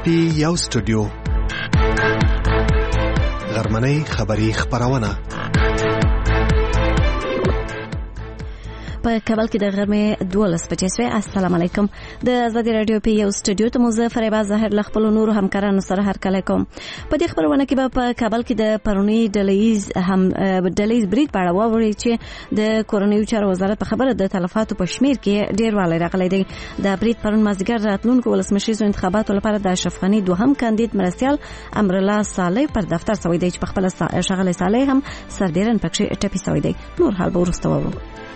پی یو سټوډیو غرمنۍ خبری خبرونه په کابل کې د غرمې 12 بجې سوی. السلام علیکم. د آزادي رادیو په یو سټوډیو ته مظفر عباس ظاهر ل خپل نور همکارانو سره هرکلی کوم. په دې خبرونه کې به په کابل کې د پرونی ډلهیز برید په اړه واورئ چې د کورنیو چارو وزارت په خبره د تلفاتو په شمیر کې ډیروالی راغلی دی. د برید پرون مازدیګر راتلونکو ولسمشریزو انتخاباتو لپاره د اشرف غني دوهم کاندید مرستیال امرالله صالح پر دفتر سوی دی چې په خپل شغله صالح هم سردیرن پکې ټپي سوی دی. نور حال به وروسته وورو.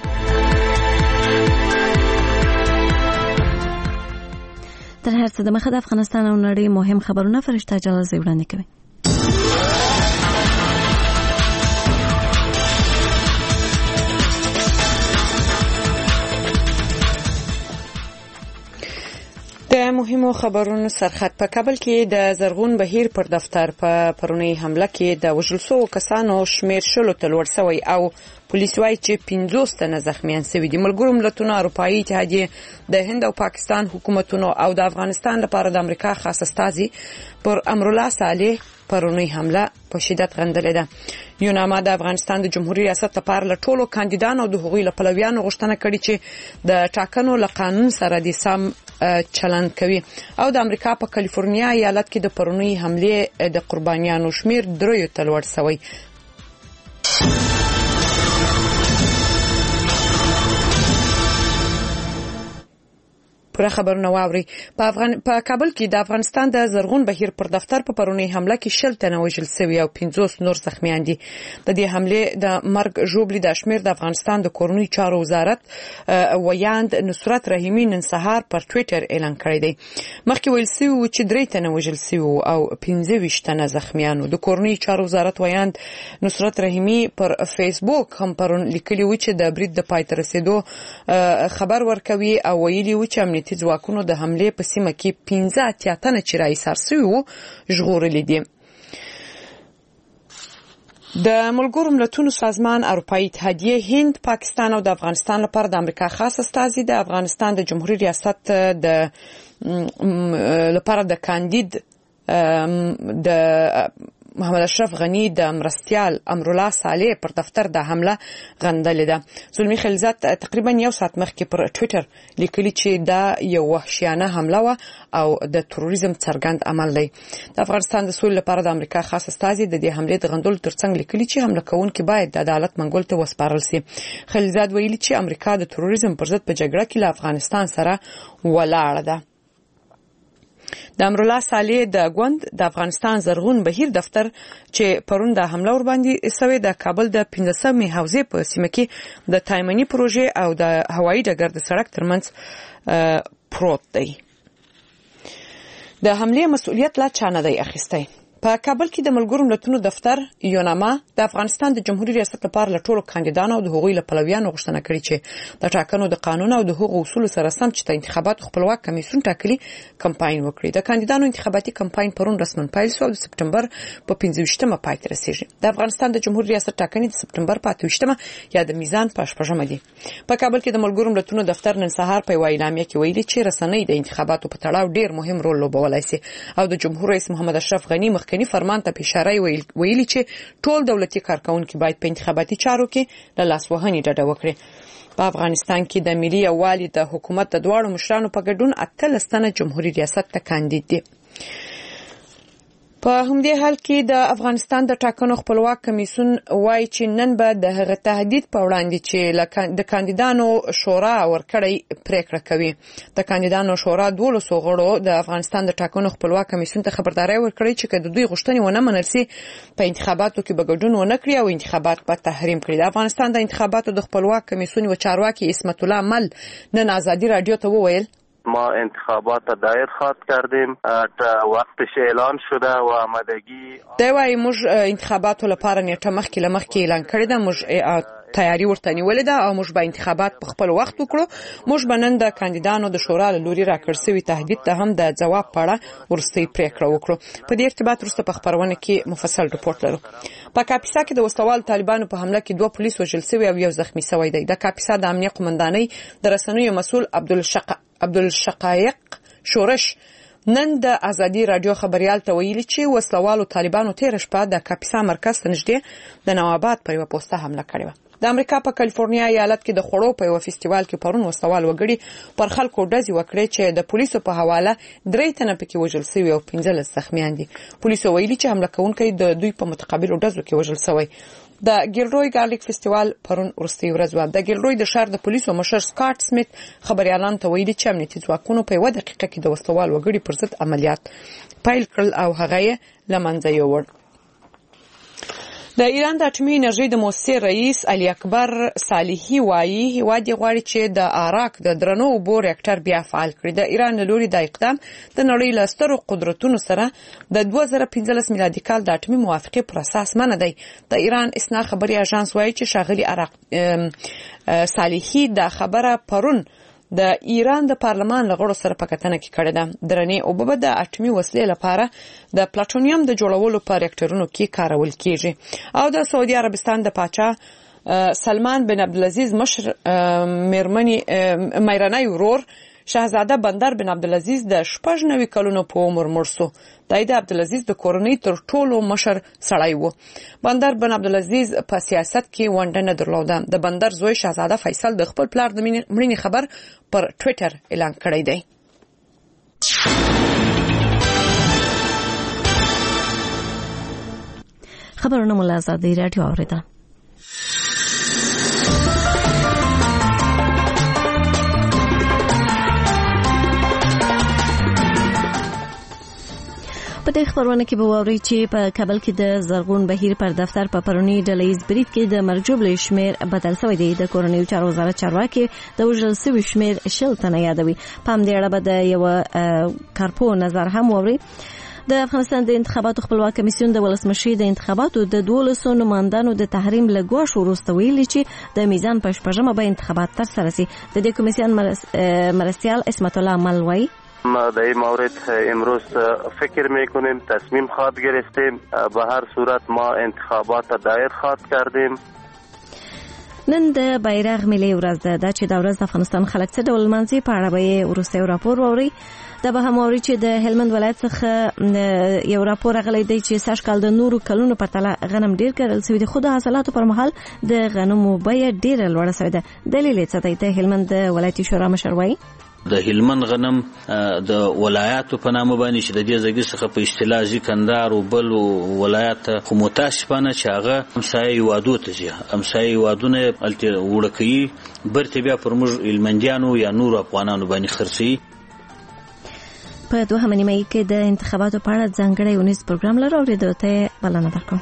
تر هر څه د مخه د افغانستان او نړۍ مهم خبرونه فرشته جلال وړاندې کوي. د مهمو خبرونو سرخط. په کابل کې د زرغون بهیر پر دفتر په پرونی حمله کې د وژل شوو کسانو شمیر شلو ته لوړ شوی او پولیس وايي چې 50 تنه زخمیان شوي دي. ملګرو ملتونو اروپایي اتحادیه د هند او پاکستان حکومتونو او د افغانستان لپاره د امریکا خاص استازي پر امرالله صالح پرونی حمله په شدت غندلې ده. یوناما د افغانستان د جمهوریت ریاست لپاره له ټولو کاندیدانو د حقوقي لپلویانو غوښتنه کړې چې د ټاکنو له قانون سره د سم چلند کوي او د امریکا په کالیفورنیا ایالت کې د پرونی حمله د قربانیانو شمیر 3 ته لوړ شوی. پر خبرونه واوري. په کابل کې د افغانستان د زرغون بهیر پر دفتر په پرونی حمله کې 60 تنه وژل شوي او 50 نور زخمیان دي. د دې حمله د مرګ ژوبلې د شمیر د افغانستان د کورنیو چارو وزارت ویاند نصرت رحیمی نن سهار پر ټوئیټر اعلان کړی دی. مخکې ویل شوی چې 3 تنه وژل شوي او 25 تنه زخمیان. د کورنیو چارو وزارت ویاند نصرت رحیمی پر فیسبوک هم پرون لیکلی و چې د برید د پای ته رسیدو خبر ورکوي او ویلي و چې ځواکونو د حمله په سیمه کې 15 تنه چې راایسار شوي وو ژغورل دي. د ملګرو ملتونو سازمان اروپایي اتحادیه هند پاکستان او د افغانستان لپاره د امریکا خاص استازي د افغانستان د جمهوریت ریاست د لپاره د کاندید د محمد اشرف غني د مرستیال امرالله صالح پر دفتر د حمله غندلې ده. زلمی خلیلزاد تقریبا یو ساعت مخکې پر ټوئیټر لیکلی چې دا یو وحشیانه حمله و او د تروریزم څرګند عمل دی. د افغانستان د سولې لپاره د امریکا خاص استازي د دې حمله د غندلو ترڅنګ لیکلی چې حمله کوونکي باید د عدالت منګول ته وسپارل شي. خلیلزاد ویلي چې امریکا د تروریزم پر ضد په جګړه کې له افغانستان سره ولاړه ده. د امرالله صالح د غوند د افغانستان زرغون بهیر دفتر چې پرون د حمله ور باندې سوي د کابل د 15مې حوزې په سیمه کې د تایمنی پروژې او د هوایي ډګر د سړک ترمنځ پروت دی. د حمله مسؤلیت لا چانه دی اخیستی. په کابل کې د ملګرو ملتونو دفتر یوناما د افغانستان د جمهوریت ریاست لپاره له ټولو کاندیدانو او د حقوقي لپلویانو غوښتنه کړې چې د ټاکنو د قانون او د حقوقو اصول سره سم چې د انتخاباتو خپلواک کمیسیون ټاکلي کمپاین وکړي. د کاندیدانو انتخاباتي کمپاین پرون رسماً پیل شو او د سپټمبر په 15مه پای ته رسیږي. د افغانستان د جمهوریت ریاست ټاکنې د سپټمبر په 28مه یا د میزان په 8مه دي. په کابل کې د ملګرو ملتونو دفتر نن سهار په اعلامیه کې ویلي چې رسنۍ د انتخاباتو په تړاو ډیر مهم رول لوبولای شي او د جمهور رئیس محمد اشرف غني مخکنی فرمان ته اشاره ویلي چې ټول دولتي کارکونکي باید په انتخاباتي چارو کې له لاسوهنې ډډه وکړي. په افغانستان کې د ملي یووالي د حکومت د دواړو مشرانو په ګډون 18 تنه جمهوریت ریاست ته کاندید دي. په همدې حال کې د افغانستان د ټاکنو خپلواک کمیسیون وایي چې نن به د هغه تهدید په وړاندې چې د کاندیدانو شورا ورکړی پریکړه کوي. د کاندیدانو شورا 12 غړو د افغانستان د ټاکنو خپلواک کمیسیون ته خبرداري ورکړي چې که د دوی غوښتنې ونه منل شي په انتخاباتو کې به ګډون ونه کړي او انتخابات به تحریم کړي. د افغانستان د انتخاباتو د خپلواک کمیسیون و چارواکي اسمت الله مل نن آزادی رادیو ته وویل ما انتخابات دایر خواد کردیم، وقتش اعلان شده و آمادگی دوای موږ انتخاباتو لپاره نیټه مخکې اعلان کړی ده. موږ تیاری ورته نیولې ده او موږ به انتخابات په خپل وخت وکړو. موږ به نن د کاندیدانو د شورا له لوري راکړل شوي تهدید ته هم د ځواب په اړه وروستۍ پریکړه وکړو. په دې ارتباط وروسته په خبرونه کې مفصل رپورټ لرو. په کاپیسا کې د وسوال طالبانو په حمله کې 2 پولیس وژل شوي او 1 زخمی شوی دی. د کاپیسا د امنیه قومندانۍ د رسنیو مسؤل عبدالشقایق شورش نن د ازادي رادیو خبريال ته ویلي چې وسلوالو طالبانو تیر شپه د کاپیسا مرکز ته نږدې د نوآباد پر یوه پوسټه حمله کړې وه. د امریکا په کالیفورنیا ایالت کې د خوړو په یو فستیوال کې پرون وسلوال وګړي پر خلکو ډزې وکړې چې د پولیسو په حواله 3 تنه پکې وژل شوي او 15 زخمیان دي. پولیسو ویلي چې حمله کوونکی د دوی په متقابلو ډزو کې وژل شوی. د ګیلروی ګارلیک فستیوال پرون وروستۍ ورځ وه. د ګیلروی د ښار د پولیسو مشر سکاټ سمیت خبريالانو ته ویلي چې امنیتي ځواکونو په 1 دقیقه کې د وسلوال وګړي پر ضد عملیات پیل کړل او هغه یې له منځه یووړ. د ایران د اټومي انرژي د مؤسسې رئیس علي اکبر صالحي وایي هیواد یې غواړي چې د عراق د درنو اوبو ریاکټر بیا فعال کړي. د ایران له لوري د اقدام د نړۍ له سترو قدرتونو سره د 2015 میلادي کال د اټومي موافقې پر اساس منع دی. د ایران اسنا خبري اژانس وایي چې ښاغلي عراق صالحي دا خبره پرون د ایران د پارلمان لغړو سره په کتنه کې کړې ده. درنې اوبه به د اټومي وسلې لپاره د پلاټونیم د جوړولو په ریاکټرونو کې کارول کیږي. او د سعودي عربستان د پاچا سلمان بن عبدالعزیز مشر میرنی ورور شاهزاده بندر بن عبدالعزیز د 96 کلونو په عمر مړ شو. د عبدالعزیز د کورنۍ تر ټولو مشر سړی و. بندر بن عبدالعزیز په سیاست کې ونډه نه درلوده. د بندر زوی شاهزاده فیصل د خپل پلار د مړینې خبر پر ټوئیټر اعلان کړی دی. خبرونه مو له ازادي رادیو اوریدل. په دې خبرونه کې به واوري چې په کابل کې د زرغون بهیر پر دفتر په پرونی ډلهیز برید کې د مرجوب شمیر بدل شوی دی. د کورنیو چارو وزارت چارواکي د وژل شوي شمیر 10 تنه یادوي. په همدې اړه به د یو کارپو نظر هم واوري. د افغانستان د انتخاباتو خپلواک کمیسیون د ولسمشي د انتخاباتو د 12 نمائندانو د تحریم لګوښ وروسته ویلي چې د میزان په شپږمه به انتخابات ترسره شي. د دې کمیسیون مرستیال اسمت الله ملوی در این مورد امروز فکر میکنیم تصمیم خواهد گرفتیم. به هر صورت ما انتخابات دایر خواهد کردیم. نن د بیرغ ملي ورځ ده چې د ورځ د افغانستان خلک څه ډول منځي په اړه به وروسته راپور ووري. دا به هم ووري چې د هلمند ولایت څخه یو راپور غلې دی چې سږ کال د نورو کلونو په تله غنم ډیر کرل شوی دی، خو د حاصلاتو پر مهال د غنمو بیه ډیره لوړه شوې ده. دلیل یې څه دی؟ د هلمند ولایتي شورا مشر وایي د هلمند غنم د ولایاتو په نامه باندې چې د دې ځای څخه په اصطلاح ځکندار او بل ولایت خو متاسفانه چې هغه همسایه وادو ته ځي، همسایه وادونه الته وړکې برته بیا پر موږ هلمندیانو یا نور افغانانو باندې خرڅي. په دوهمه نیمه کې د انتخاباتو په اړه ځانګړی ونیز پروګرام لرو او د ته بلنه درکوم.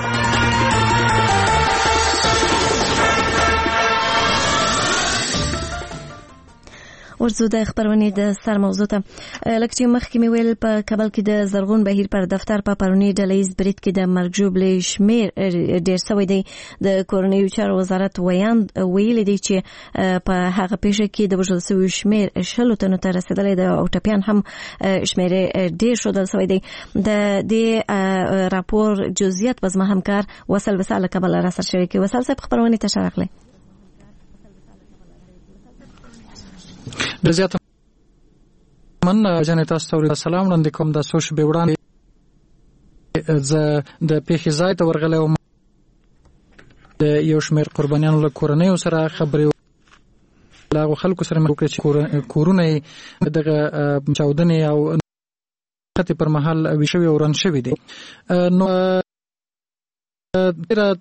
ورځو د خبرونه د سر موضوع ته لکه چې مخکې مې ویل په کابل کې د زرغون بهیر پر دفتر په پرونی ډلهیز برید کې د مرګ ژوبل شمیر ډیر شوی دی. د کورنیو چارو وزارت ویل دی چې په هغه پیښه کې د وژل شویو شمیر 10 تنو ته رسیدلی دی او ټپیان هم شمیر ډیر شودل شوی دی. د دې راپور جزئیات وزما همکار وصل وساله کابل را سره شریک وصل صاحب خبرونه ته شارخلی. د زیات من جنې تاسو ته سلام وړاندې کوم. د سوش به وړاندې د پیښې ځای ته ورغلی او د یو شمېر قربانیانو له کورنیو سره خبرې له خلکو سره مې وکړې چې کورونه یې دغه چاودنې او خطې پر مهال ویشوي او وران شوي دي. نو ډېره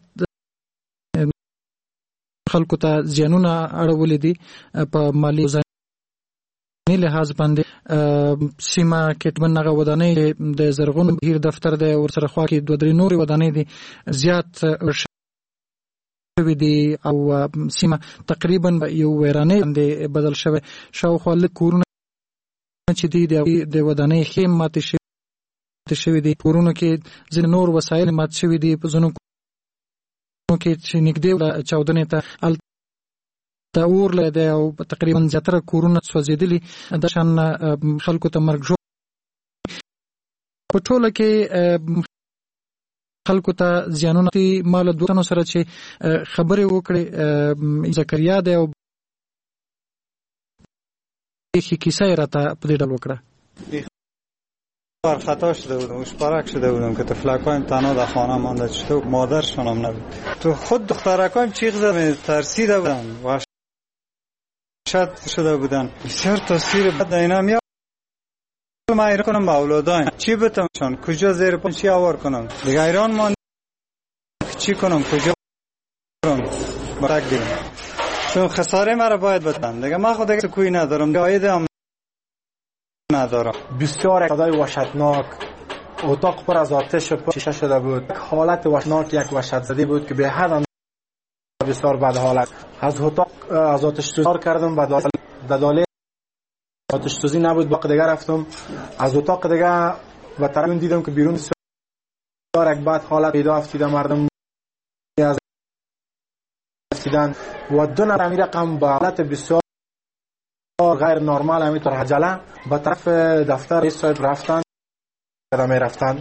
خلکو ته زیانونه اړولي دي په مالي لحاظ باندې. سیمه کې منغه ودانۍ د زرغون بهیر دفتر د ورسره خوا کې 2-3 نورې ودانۍ دي زیات شوي دي او سیمه تقریبا یو ویرانې باندې بدل شوی. شاوخوا لږ کورونه چې دي د ودانۍ ښې ماتې شوي دي. کورونو کې ځینې نور وسایل مات شوي دي. په ځینو کې چې نږدې چاودنې ته د اور له دی او تقریبا زیاتره کورونه سوځېدلي. د شان خلکو ته مرګ ژوبل په ټوله کې خلکو ته زیانونه دي. ما له 2 تنو سره چې خبرې وکړې زکریا دی او کیسه یې راته په دې ډول وکړه. خطا شده بودم، اشپارک شده بودم که طفلکایم تنها در خانه مانده چطور مادرشان هم نبود. تو خود دخترکایم چیغ زدن ترسیده بودن وحشت شده بودن. بسیار تاثیر بد اینا میاد. ما ایران کنم با اولادایم چی بتمشان کجا زیر پا چی آور کنم دیگه ایران مان چی کنم کجا برم برک گیرم چون خساره مرا باید بدن دیگه ما خود دیگه کوی ندارم عاید هم ندارم. بسیار صدای وحشتناک، اتاق پر از آتش شیشه شده بود، حالت وحشتناک یک وحشت زده بود که به حد بسیار بد حالت. از اتاق از آتش سوزی کردم بعد داله آتش سوزی نبود باقی دیگه رفتم از اتاق دیگه و طرف دیدم که بیرون بسیار یک بد حالت پیدا افتیده مردم از افتیدن و دو نفر امیر رقم با حالت بسیار غیر نرمال همینطور عجله به طرف دفتر رئیس صاحب رفتن می رفتن.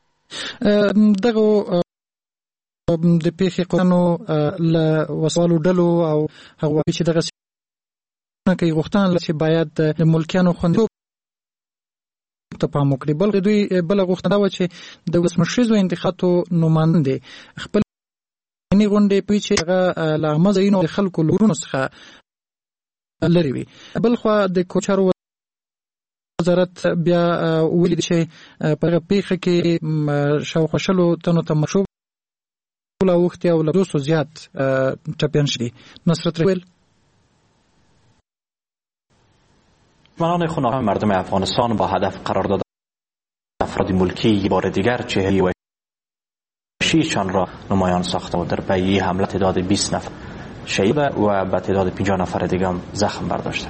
دغه د پیښې قانونو له وسوالو ډلو او هغه چې دغه کوي غوښتنه چې باید د ملکیانو خوندیتوب ته پام وکړي. بل دوی بل غوښتنه دا و چې د ولسمشریزو انتخاباتو نماینده خپل نی غونډې په چې هغه له مزینو د خلکو لورونو څخه لري وي. بل خو د کوچارو وزارت بیا ویلي چې په پیښه کې شاوخوا شلو تنو ته مشوب له وخت او له 200 زیات ټپیان شدي. نصرت ویل دشمنان خونخواه مردم افغانستان با هدف قرار دادن افراد ملکی بار دیگر چهره و شیشان را نمایان ساخته و در پی حمله تعداد 20 نفر شهید و به تعداد 50 نفر دیگر هم زخم برداشته.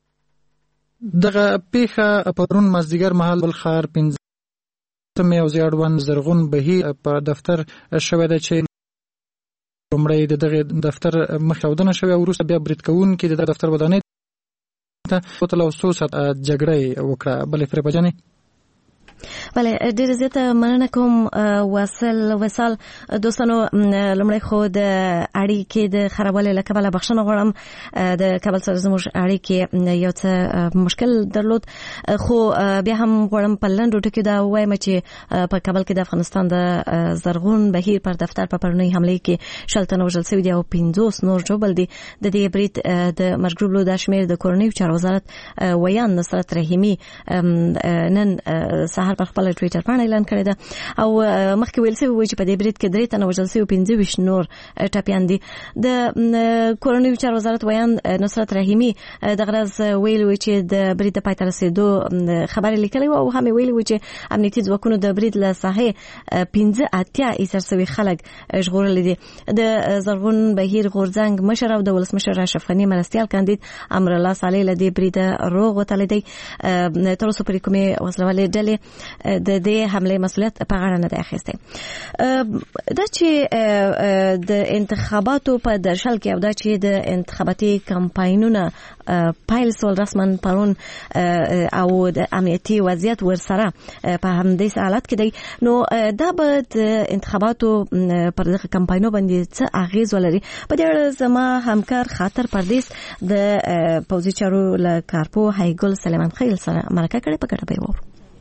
دغه پیښه پرون مازدیګر مهال بلخار 15 او زیړون زرغون بهیر په دفتر شوې ده چې لومړی د دغه دفتر مخاودنه شوې او وروسته بیا برید کوونکي د دفتر ودانۍ ته وتلو سوسات جګړه وکړه. بلې فریبه جانې بله ډېر زیاته مننه کوم وصال دوستانو. لومړی خو د اړیکې د خرابوالي له کبله بخښنه غواړم. د کابل سره زموږ اړیکې یو څه مشکل درلود خو بیا هم غواړم په لنډو ټکو دا ووایم چې په کابل کې د افغانستان د زرغون بهیر پر دفتر په پرونۍ حملې کې 60 تنه وژل شوي دي او 50 نور ژوبل دي. د دې برید د مشګروبلو د شمیر د کورنیو چارو وزارت ویان نصرت رحیمي نن سهار په خپل ټوئیټر باندې اعلان کړی دی او مخکې ویل شوی و چې په دې برید کې 3 تنه وژل شوي 25 نور ټپیان دي. د کورنیو چارو وزارت ویان نصرت رحیمي دغه ورځ ویل و چې د برید د پای ته رسیدو خبرې لیکلې او هم ویل و چې امنیتي ځواکونو د برید له ساحې 15 ایسر شوي خلک ژغورل دي. د زرغون بهیر غورځنګ مشر او د ولسمشر اشرف غني مرستیال کاندید امر الله صالح له دې برید روغ وتلی دی. تر اوسه پورې کومې وسلوالې ډلې د دې حمله مسؤلیت په غاړه نه دی اخیستی. دا چې د انتخاباتو په درشل کې او دا چې د انتخاباتي کمپاینونه پایل سول رسما پرون او د امنیتي وضعیت ورسره په همدې حالت کې دی نو دا به د انتخاباتو پر دغه کمپاینو باندې څه اغیز ولري. په دې اړه زما همکار خاطر پردیس د پوځي چارو له کارپو هایګل سلیمان خیل سره مرکه کړې په ګډه به وو.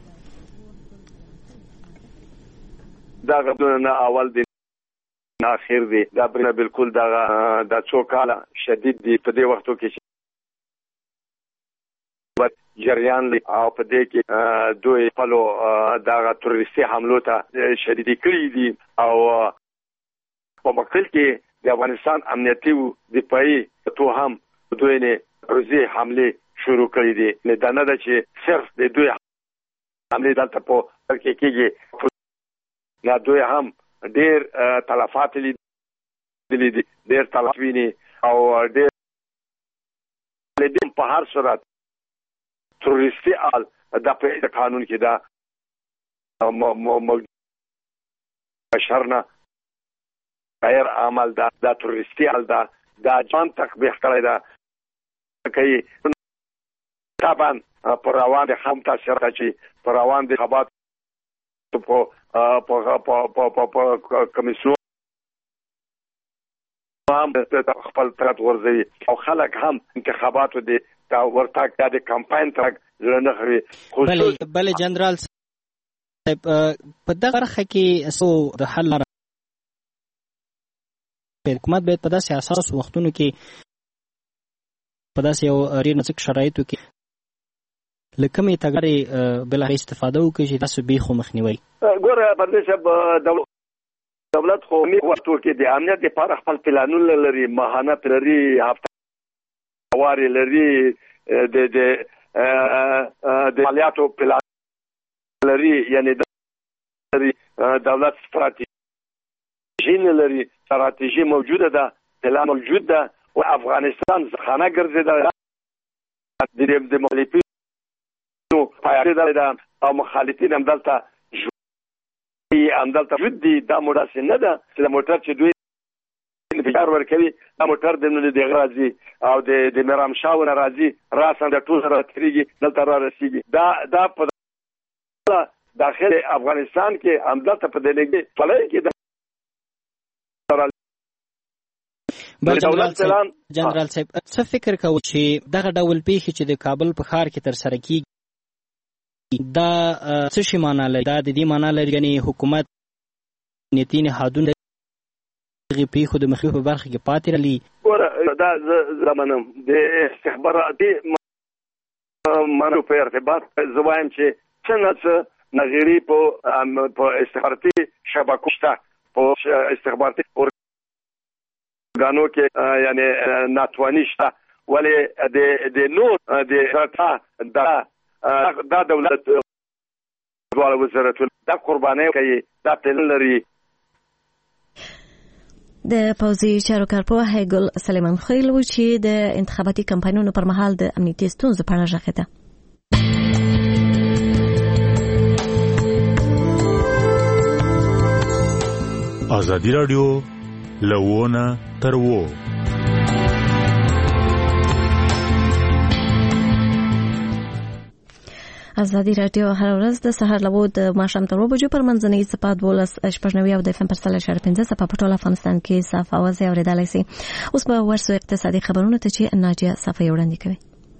دا غوډونه اول دي اخر دي دا بالکل دا څوکاله شدید دي په دې وختو کې جریان او په دې کې دوی خپلو دا تروریستي حملو ته شدید کړی دي او په مقتل کې د افغانستان امنیتي دفاعي تو هم دوی نه روزي حمله شروع کړې دي. نه دا نه ده چې صرف د دوی حمله دلته په کې کېږي یا دوی هم ډېر تلفات لیدلي دي ډېر تلف ویني او ډېر په هر صورت تروریستي آل دا په قانون کې دا بشرنا غیر عمل دا تروریستي آل دا جان تقبیح کړی دا کوي طبعا پر روان دي هم تاثیر کوي پر روان دي خبرات په کمیسیون هم خپل طرف ورځي او خلک هم انتخاباتو دي دا ورتاک د کمپاین تک لنغري. بله جنرال په دغه برخه کې سو د حل لپاره حکومت باید په داسې اساس وختونو کې په داسې یو ډېر نازک شرایطو کې له کومې تګلارې بله استفاده وکړي چې تاسو بیخو مخنیوی ګوره پردیس دولت خو وختو کې د امنیت لپاره خپل پلانونه لري، ماهانه لري، هفتواري لري، د مالیاتو پلان لري، یعنی دولت استراتیژي لري، استراتیژي موجوده ده، پلان موجود ده او افغانستان خانه ګرځیدا د مخالفینو پایاده ده او مخالفین هم دلته جدي دا موټر نه ده چې موټر چې دوی انفجار ورکوي دا موټر د غرازي او د مرام شاو راځي راسن د ټول سره تریږي دلته را رسیږي دا په داخل افغانستان کې همدلته په دلګي فلای کې جنرال صاحب څه فکر کوي چې دغه ډول پیښې چې د کابل په ښار کې تر سره کیږي دا څه شي معنا لري؟ دا د دې معنا لري چې حکومت نیتی نهادونه دغه پیښو د مخنیوي په برخه کې پاتې رالي؟ دا زمانم د استخباراتي منو په ارتباط زوایم چې څنګه نظری په استخباراتي شبکو شته په استخباراتي ګانو کې یعنی ناتوانی شته ولی د نور د دا دولت دواړه وزارتونه دا قرباني کوي دا پلان لري. د پوځي چارو کارپوه ګل سلیمان خیل و چې د انتخاباتي کمپاینونو پر مهال د امنیتي ستونزو په اړه ژغېده. ازادي راډیو لوونه تر وو ازادي راډیو هر ورځ د سهار له 2 د ماښام تر 2 بجو پر منځنۍ صفه 12:15 او د FM پر 3.15 صفه په ټول افغانستان کې صاف اواز اوریدلای شي. اوس به ورسو اقتصادي خبرونه ته چې ناجیه صفه وړاندې کوي.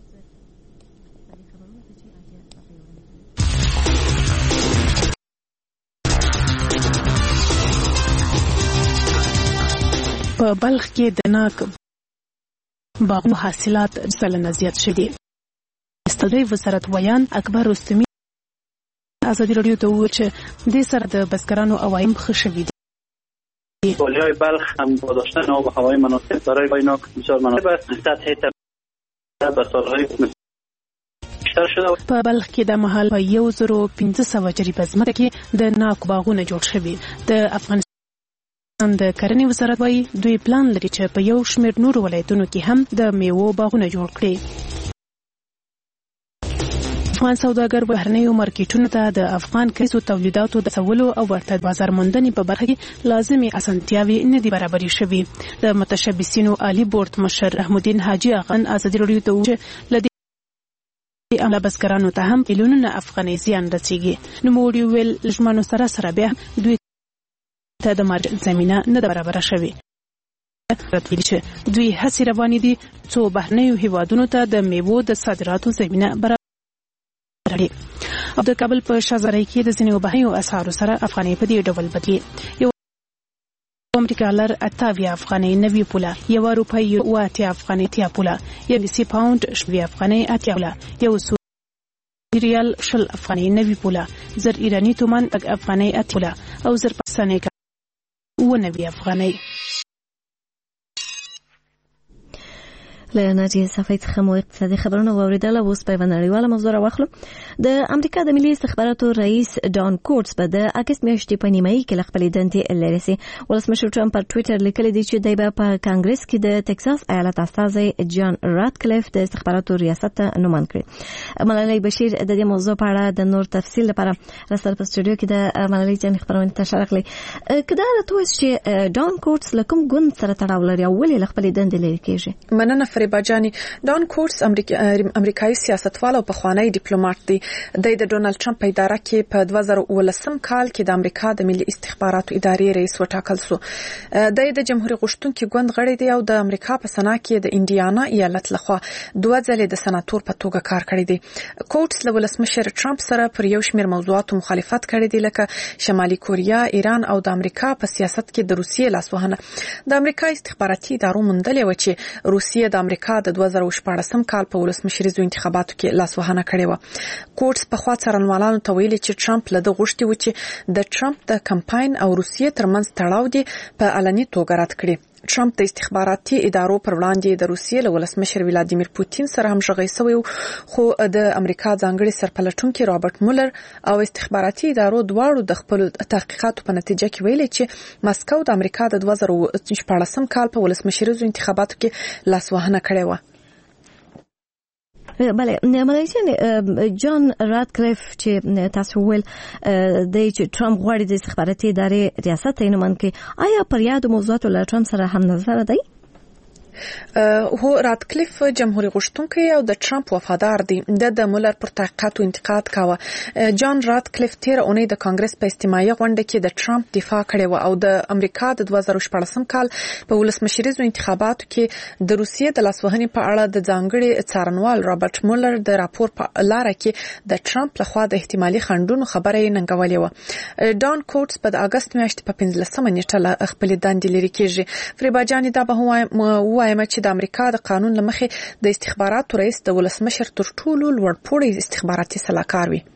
په بلخ کې د ناک باغونو حاصلات سلنه زیات شوي. استادی وزارت ویان اکبر رستمی ازادي راډیو ته وویل چې د سره د بزګرانو عوایم ښه شوي دي. والیای بلخ هم با داشتن آب و هوای مناسب برای بای ناک بسیار مناسب است. سطح به سالهای بیشتر شده. په بلخ کې د مهال په 1500 جریبه ځمکه کې د ناک باغونه جوړ شوي. د افغانستان د کرنې وزارت وايي دوی پلان لري چې په یو شمېر نورو ولایتونو کې هم د میوو باغونه جوړ کړي. افغان سوداګر بهرنیو مارکیټونو ته د افغان کریزو تولیداتو د سولو او ورته بازار موندنې په برخه کې لازمي اسانتیاوې نه دي برابرې شوي. د متشبثینو عالی بورډ مشر احمدین حاجی اغان ازادي راډیو ته وویل لدی عمله بزګرانو ته هم میلیونونه افغانۍ زیان رسیږي. نوموړي ویل لجمانو سره بیا دوی ته د مارکیټ زمینه نه برابره شوي. دوی هڅې روانې دي څو بهرنیو هیوادونو ته د میوو د صادراتو زمینه برابره او د کابل په شازرای کې د ځینو بهرنیو اسعارو سره افغانۍ په دې ډول بدلی. یو امریکا لر 28 افغانۍ 90 پوله، یو روپۍ 80 افغانۍ 30 پوله، یو دیسی پاوند 70 افغانۍ 80 پوله، یو سعودي ریال 20 افغانۍ 90 پوله، زر ایرانی تومان افغانۍ 80 پوله او زر پاکستاني 90 افغانۍ. لناجیه صفای څخه مو اقتصادي خبرونه واوریدل. اوس په نړیواله موضوع راوخلو. د امریکا د ملي استخباراتو رئیس ډان کوټس په د اگست میاشتې په نیمایي کې خپل دندې لري سي. ولسمشر ټرمپ پر ټوئیټر لیکلي دی چې دای په کانګرس کې د ټکساس ایالت استازي جان راتکلیف د استخباراتو ریاست ته نوماند کړ. ملالۍ بشیر د دې موضوع په اړه د نور تفصیل لپاره رسل په استودیو کې د ملالۍ جان خبرونه ته شارکلي. کله راته چې ډان کوټس لکم ګوند سره تړاو لري او ولې خپل دندې لري کېږي؟ مننه فریبا جاني. ډان کورټس امریکایي سیاستوال او پخوانی ډیپلوماټ دی. د ډونالد ټرمپ په اداره کې په 2019 کال کې د امریکا د ملي استخباراتو ادارې رئیس وټاکل شو. د جمهوریت غوښتونکو ګوند غړی دی او د امریکا په سنا کې د انډیانا ایالت لخوا 2 ځلې د سناتور په توګه کار کړی دی. کورټس له ولسمشر ټرمپ سره پر یو شمېر موضوعاتو مخالفت کړی دی لکه شمالي کوریا، ایران او د امریکا په سیاست کې د روسیې لاسوهنه. د امریکا استخباراتي ادارو موندلې و چې روسیې د امریکا د 2014 کال په ولسمشریزو انتخاباتو کې لاسوهنه کړې و. کورټس په خوا څارنوالانو ته ویلي چې ټرمپ له د غوښتي و چې د ټرمپ د کمپاین او روسیې ترمنځ تړاو دی په علني توګه رد کړي. ټرمپ د استخباراتي ادارو پر وړاندې د روسیې له ولسمشر ولادیمیر پوتین سره همغږی شوی، خو د امریکا ځانګړي سرپلټونکي رابرټ مولر او استخباراتي ادارو دواړو د خپل تحقیقاتو په نتیجه کې ویلي چې ماسکو د امریکا د 2014 کال په ولسمشریزو انتخاباتو کې لاسوهنه کړې و. بله ملایسیان جان راتکلیف چې تاسو ویل د ټرمپ غواړي د استخباراتي ادارې ریاست یې نمن کې، آیا پر یاد موضوعاتو له ټرمپ سره هم نظر دی؟ هو راتکلیف جمهوریت غوښتونکی او د ټرمپ وفادار دی. د مولر پر تحقیقاتو انتقاد کاوه. جان راتکلیف تیر اونۍ د کانګرس په استماعي غونډه کې د ټرمپ دفاع کړې و او د امریکا د 2014 کال په ولسمشریزو انتخاباتو کې د روسیې د لاسوهنې په اړه د ځانګړي څارنوال رابرټ مولر د راپور په لاره کې د ټرمپ لخوا د احتمالي خنډونو خبره یې ننګولې و. ډان کورټس په اگست میاشتې په 15 نیټه خپل دندې لري کېږي. فریبا جاني دا به وایم چې د امریکا د قانون لمخې د استخباراتو رئیس د ولسمشر تر ټولو لوړپوړی استخباراتي سلاکار وي.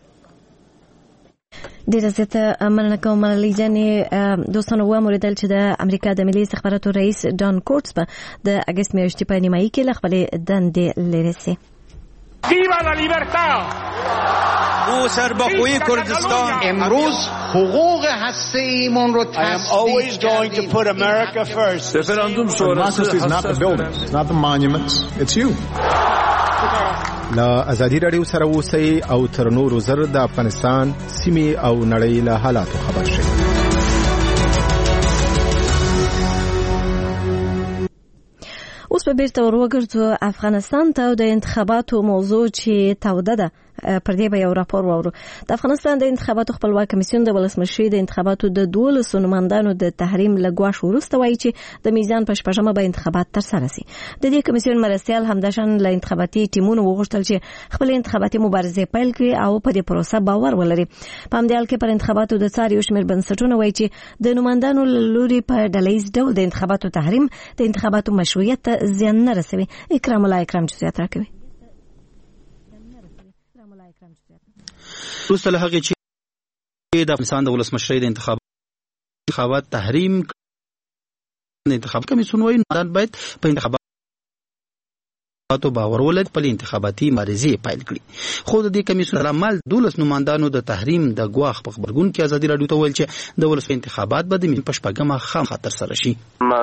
ډیره زیاته مننه کوم ملالۍ جانې. دوستانو وموریدل چې د امریکا د ملي استخباراتو رئیس ډان کورټس په د اگست میاشتې په نیمایي کې له خپلې دندې لرې سي. ویوا لا لیبرتا! او سرباخوی کردستان امروز حقوق هسته‌ایمون رو تصدیق کردیم. رفراندوم شورای not the buildings, not the monuments, it's you. لا ازادي رادیو سره اوسئ او تر نورو زر د افغانستان سیمې او نړۍ له حالاتو خبر شئ. اوس په بیرته ورغورځو افغانستان ته د انتخاباتو موضوع چې توده ده. پر دې به یو راپور واورو. د افغانستان د انتخاباتو خپلواک کمیسیون د ولسمشرۍ د انتخاباتو د 12 نمایندانو د تحریم لګواش وروسته وایي چې د میزان په شپږمه به انتخابات ترسره شي. د دې کمیسیون مرستیال همداشان له انتخاباتي ټیمونو وغوښتل چې خپل انتخاباتي مبارزه پیل کړي او په دې پروسه باور ولري. په همدې حال کې پر انتخاباتو د څار یو شمېر بنسټونه وایي چې د نمایندانو لوري په ډلهییز ډول د انتخاباتو تحریم د انتخاباتو مشروعیت ته زیان نه رسوي. اکرام الله اکرام جزئیات راکوي. وروسته له هغې چې د افغانستان د ولسمشرۍ د انتخابات تحریم د انتخاب کمیسیون وایي نمایندان باید په انتخاباتو باور ولري، خپل انتخاباتي مبارزې پیل کړي. خو د دې کمیسیون عمل 12 نمایندانو د تحریم د ګواښ په خبرګون کې ازادي راډیو ته ویل چې د ولسمشرۍ انتخابات به د په شپږمه خامخا ترسره شي.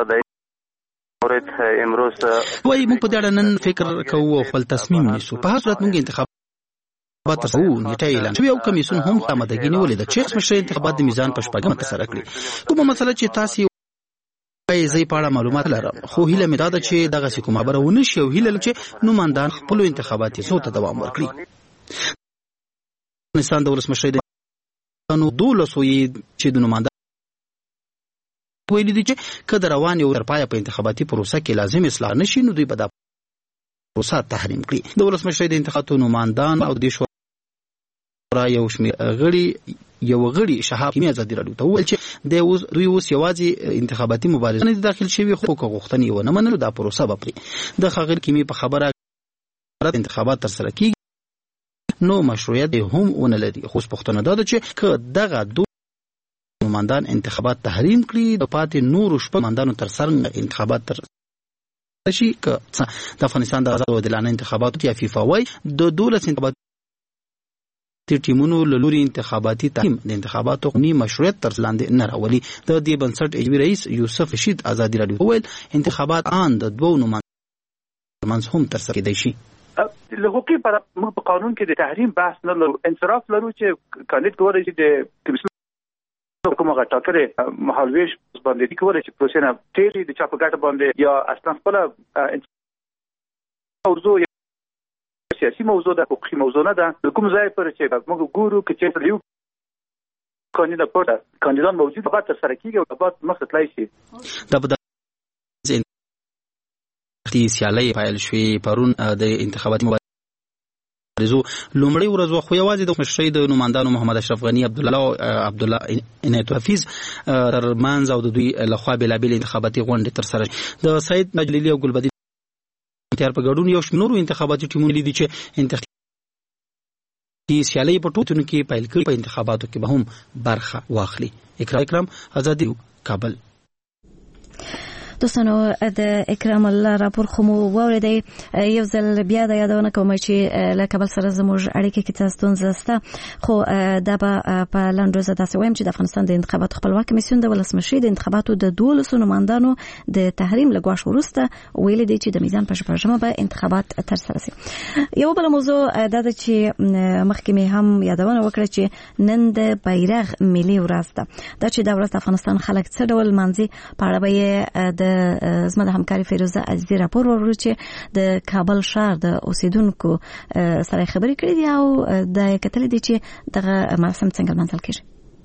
وایي موږ په دې اړه نن فکر کوو او خپل تصمیم نیسو. په هر صورت موږ انتخابات ترسره نیټه اعلان شوې او کمیسیون هم آمادګي نیولې ده چې ولسمشرۍ انتخابات د میزان په شپږمه ترسره کړي. کومه مسله چې تاسو یې زه په اړه معلومات لرم، خو هیله مې دا ده چې دغسې کومه خبره ونه شي او هیله لرم چې نمایندان خپلو انتخاباتي څو ته دوام ورکړي. افغانستان د ولسمشرۍ د 12 چې د نمایندانو ویلي دي چې که د روانې او تر پایه په انتخاباتي پروسه کې لازم اصلاح نشي نو دوی به دا پروسه تحریم کړي. د ولسمشرۍ د انتخاباتو نمایندان او د شورا یو شمېر غړي شهاب حکیمي ازادي راډیو ته وویل چې دوی اوس یوازې انتخاباتي مبارزه نه دي داخل شوي، خو که غوښتنې یې ونه منلو دا پروسه به پرې. د ښاغلي حکیمي په خبره انتخابات ترسره کېږي نو مشروعیت هم ونه لري. خو پوښتنه دا ده چې که دغه نمایندان انتخابات تحریم کړي د پاتې نورو شپږ نمایندانو تر څنګ انتخابات ترسره شي، که د افغانستان د آزادو عادلانه انتخاباتو یا فیفا وایي د 12 انتخاباتي ټیمونو له لوري انتخاباتي تحریم د انتخاباتو قانوني مشروعیت تر لاندې نه راولي. د دې بنسټ ایجوي رئیس یوسف رشید ازادي راډیو وویل انتخابات آن د دوو نمایندانو ترمنځ هم ترسره کېدای شي. له هغې پره موږ په قانون کې د تحریم بحث نه لرو. انصراف لرو چې کاندید کولی شي د کمیسیون کومه ټاکلې مهالویش باندې کولی شي پروسې نه تیري د چا په ګټه باندې یا اصلا خپله موضوع سیاسي موضوع ده، حقوقي موضوع نه ده. کوم ځای پر چې موږ ګورو کې چې یو کاندیدان موجود به تر سره کیږي او بعد مخ ته تلای شي. دا په سیالۍ پیل شوې پرون د انتخاباتي مبارزو لومړی ورځ خو یوازې د مشرۍ د نوماندانو محمد اشرف غنی عبدالله عنایت حفیظ ترمنځ او د دوی لخوا بېلابېلې انتخاباتي غونډې ترسره د سعید مجللي او ګلبدین تیار په ګډون یو شمېر نورو انتخاباتي ټیمونو لیدي چې سیالۍ په ټولو کې پیل کړي په انتخاباتو کې به هم برخه واخلي. اکرام آزادي کابل. دوستانو د اکرام الله راپور خو مو واورېدی. یو ځل بیا د یادونه کوم چې له کابل سره زموږ اړیکې کې څه ستونزه شته، خو دا به په لنډ روزه داسې وایم چې د افغانستان د انتخاباتو خپلواک کمیسیون د ولسمشرۍ د انتخاباتو د 12 نوماندانو د تحریم له ګواښ وروسته ویلي دی چې د میزان په شپږمه به انتخابات ترسره شي. یو بل موضوع دا ده چې مخکې مې هم یادونه وکړه چې نن د بیرغ ملي ورځ ده. دا چې دا ورځ د افغانستان خلک څه ډول مانځي په اړه به د زما د همکاري فیروزه عزیزي راپور ورکړو چې د کابل ښار د اوسیدونکو سره خبرې کړې دي او د کتلې دي چې دغه مراسم څنګه لمانځل کېږي.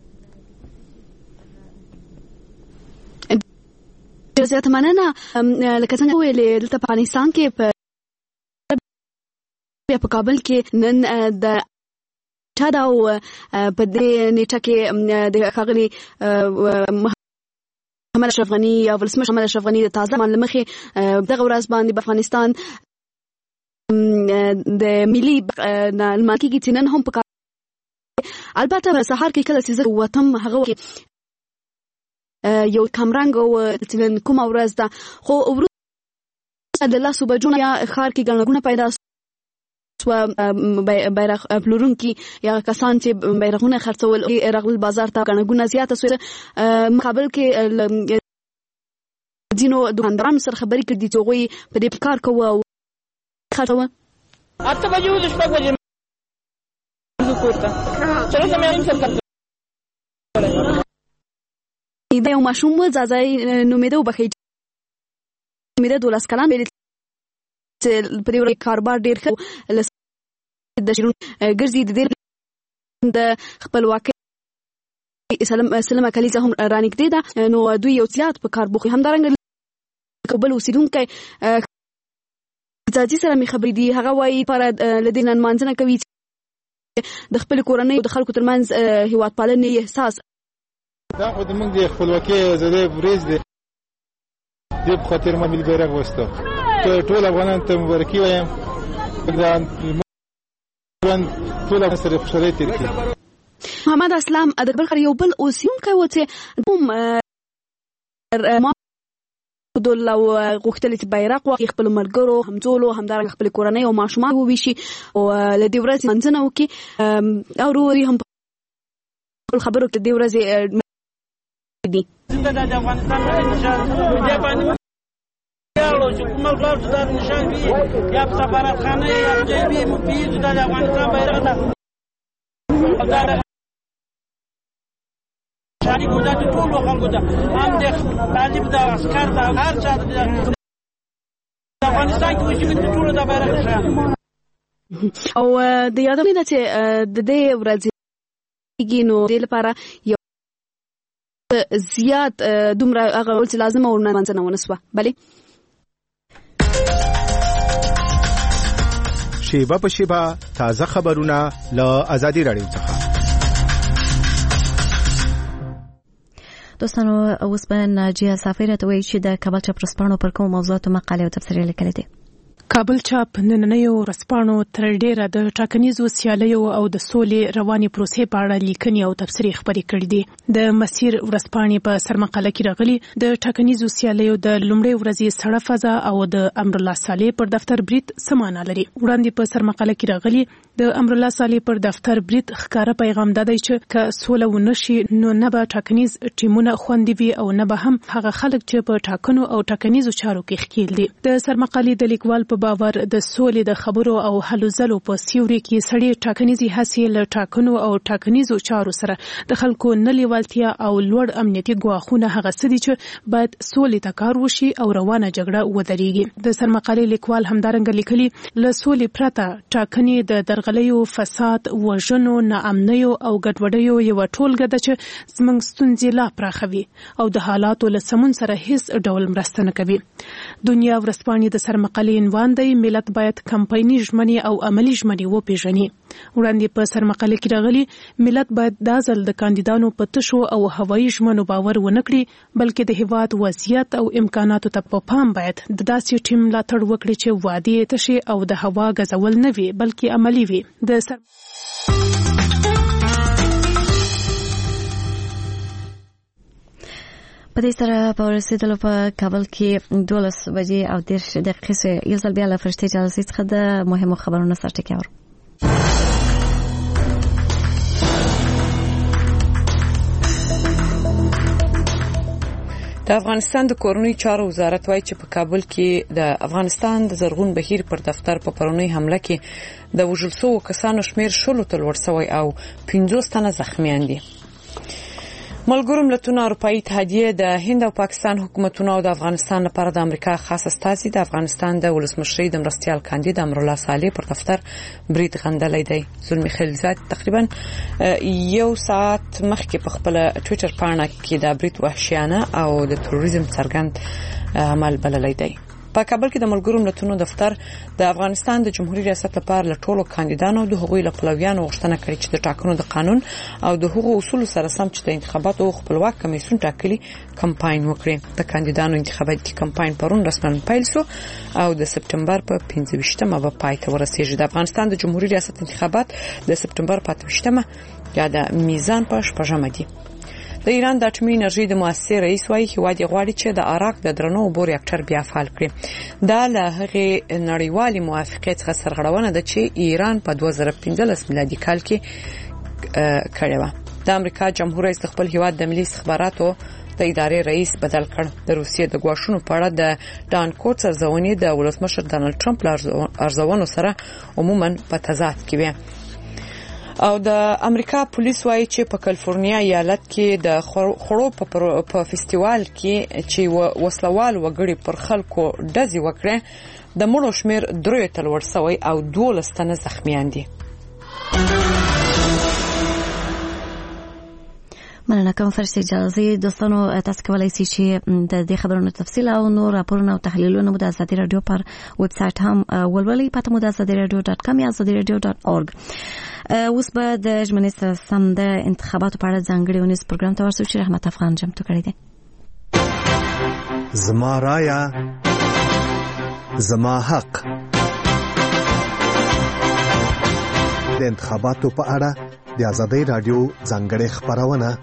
زیاته مننه. لکه څنګه ویلې دلته په افغانستان کې په کابل کې نن د چا دا په دې نیټه کې د ښاغلي محمد اشرف غنی او ولسمشر محمد اشرف غنی د تازه معلومخي دغه ورځ باندې په افغانستان د ملي المانکی کې تنن هم په البته سهار کې کله چې وتم هغه یو کمرنګ او تنن کوم ورځ ده، خو ورځ د لاسو بجونه یا خار کې ګڼګونه پیدا بیرغ پلورونکي یا کسان چې بیرغونه خرڅول راغلل بازار ته ګڼګونه زیاته سوه. مقابل کې دینو دکاندارانو سره خبرې کړې چې هغوی په دې کار کوه او خرڅوه. 8 بجې و د شپږ بجې چلو ته مې دا یو ماشوم و ځاځی نومېده وبخښئ نومېده 12 کلن چې په دې ورځ کاروبار ډېر ښه د شیرون ګرځي د خپلواکۍ سلمه کلیزه هم رانږدې ده، نو دوی یو زیات په کار بوخت همدارنګه کابل اوسیدونکی ځاځي سره مې خبرې دي. هغه وایي پر لدې نن مانځنه کوي د خپل کورنۍ او د خلکو ترمنځ هیواد پالنې احساس. دا خو د موږ د خپلواکۍ آزادۍ ورځ ده، دې په خاطر ما ملي بیرغ وسته. ټول افغانانو ته مبارکي وایم. ټول سره خوشحالۍ تېر کړي. محمد اسلام د بلخ یو بل اوسیدونکی و چې لو غوښتل چې بیرغ واخلي، خپل ملګرو همزولو همدارنګه خپل کورنۍ او ماشومان وویشي او له دې ورځې منځنه وکړي او وروري هم په خبرو کې د دې ورځې دي. د افغانستان چې کومه ډول د نشان وي یا په سفارتخانه یا جیبي مفید د افغانستان بیرغ ده شاري ګودا ټول خلکو ته هم د طالب د عسكر د هر چا د افغانستان کې وشي ټول د بیرغ نشان او د یادونه ده چې د دې ورځې نو د لپاره یو زیات دومره هغه ول چې لازم او منځنه ونسوه. بله شیبه په شیبه تازه خبرونه له آزادي رادیو څخه. دوستانو اوس به ناجیه سافر ته وایي چې د کابل چاپرسپانو پر کوم موضوعاتو مقاله او تبصرې لیکلې دي. کابل چاپ نننیو رسپانو تر ډیره د ټاکنیزو سیالیو او د سولې رواني پروسې په اړه لیکنې او تبصرې خبرې کړې دي. د مسیر ورسپانې په سرمقاله کې راغلي د ټاکنیزو سیالیو د لومړۍ ورځې سړه فضا او د امرالله صالح پر دفتر برید سمانه لري. وړاندې په سرمقاله کې راغلي د امرالله صالح پر دفتر برید ښکاره پیغام دی چې که سوله ونشي نو نه به ټاکنیز ټیمونه خوندي وي او نه به هم هغه خلک چې په ټاکنو او ټاکنیزو چارو کې ښکیل دي. د سرمقالې د لیکوال په باور د سولې د خبرو او هلو ځلو په سیوري کې سړې ټاکنیزي هڅې له ټاکنو او ټاکنیزو چارو سره د خلکو نه لیوالتیا او لوړ امنیتي ګواښونه هغه څه دي چې باید سولې ته کار وشي او روانه جګړه ودرېږي. د سرمقالې لیکوال همدارنګه لیکلي له سولې پرته ټاکنې د درغلیو، فساد، وژنو، ناامنیو او ګډوډیو یوه ټولګه ده چې زموږ ستونزې لا پراخوي او د حالاتو له سمون سره هیڅ ډول مرسته نه کوي. دنیا ورځپاڼې د سرمقالې عنوان دی ملت باید کمپایني ژمنې او عملي ژمنې وپېژني. وړاندې په سرمقالې کې راغلي ملت باید دا ځل د کاندیدانو په تشو او هوایي ژمنو باور ونه کړي بلکې د هیواد وضعیت او امکاناتو ته په پام باید د داسې ټیم ملاتړ وکړي چې وعدې تشي او د هوا غځول نه وي بلکې عملي وي. په دې سره په رسیدلو په کابل کې 12 بجې او 10 دقیقې یو ځل بیا له فرشتې جلسې څخه د مهمو خبرونو سرټکی اورو. د افغانستان د کورنۍ چارو وزارت وایي چې په کابل کې د افغانستان د زرغون بهیر پر دفتر په پرونی حمله کې د وژل شوو کسانو شمیر شلو ته لوړ شوی او 15 تنه زخمیان دي. ملګرو ملتونو اروپאי اتحادیه د هند او پاکستان حکومتونو او د افغانستان لپاره د امریکا خاص استازي د افغانستان د ولسمشر د مرستيال کاندید امرالله صالح پر دفتر برید غندلې دی. زلمی خلیلزاد تقریبا یو ساعت مخکې په خپل ټوئیټر پاڼه کې د برید وحشیانه او د تروریزم څرګند عمل بللی دی. په کابل کې د ملګرو ملتونو دفتر د افغانستان د جمهوریت ریاست لپاره له ټولو کاندیدانو د حقوقي پلویانو غوښتنه کړې چې د ټاکنو د قانون او د حقوقو اصول سره سم چې د انتخاباتو خپلواک کمیسیون ټاکلي کمپاین وکړي. د کاندیدانو انتخاباتي کمپاین پرون رسماً پیل شو او د سپټمبر په 15مه به پای ته ورسیږي. د افغانستان د جمهوریت ریاست انتخابات د سپټمبر په 28مه یا د میزان په 6مه دي. د ایران د اټومي انرژي د مؤسسې رئیس وايي هیواد غواړي چې د عراق د درنو اوبو ریاکټر بیا فعال کړي. دا له هغې نړیوالې موافقې څخه سرغړونه ده چې ایران په 2015 میلادي کال کې کړې وه. د امریکا جمهور رئیس خپل هیواد د ملي استخباراتو د ادارې رئیس بدل کړ. د روسیې د غواښونو په اړه د ډان کوټ سرزونې د ولسمشر ډانلډ ټرمپ ارزونو سره عموما په تضاد کې وي. او د امریکا پولیس وايي چې په کالیفورنیا ایالت کې د خړو په فستیوال کې چې وسلوال وګړي پر خلکو ډزې وکړه د مړو شمیر 3 ته لوړ شوی او 12 تنه زخمیان دي. مننه کوم فرشتې جلسې دوستانو تاسو کولای شئ چې د دې خبرونو تفصیل او نور راپورونه او تحلیلونه مو د ازادي رادیو پر ویب سټ هم ولولئ. پته مو د azadiradio.com یا azadiradio.org. اوس به د ژمنې سره سم د انتخاباتو په اړه ځانګړي ونیس پروګرام ته ورسو چې رحمت افغان جمع کړی دی. زما رایا زما حق د انتخاباتو په اړه د ازادي رادیو ځانګړي خبرونه.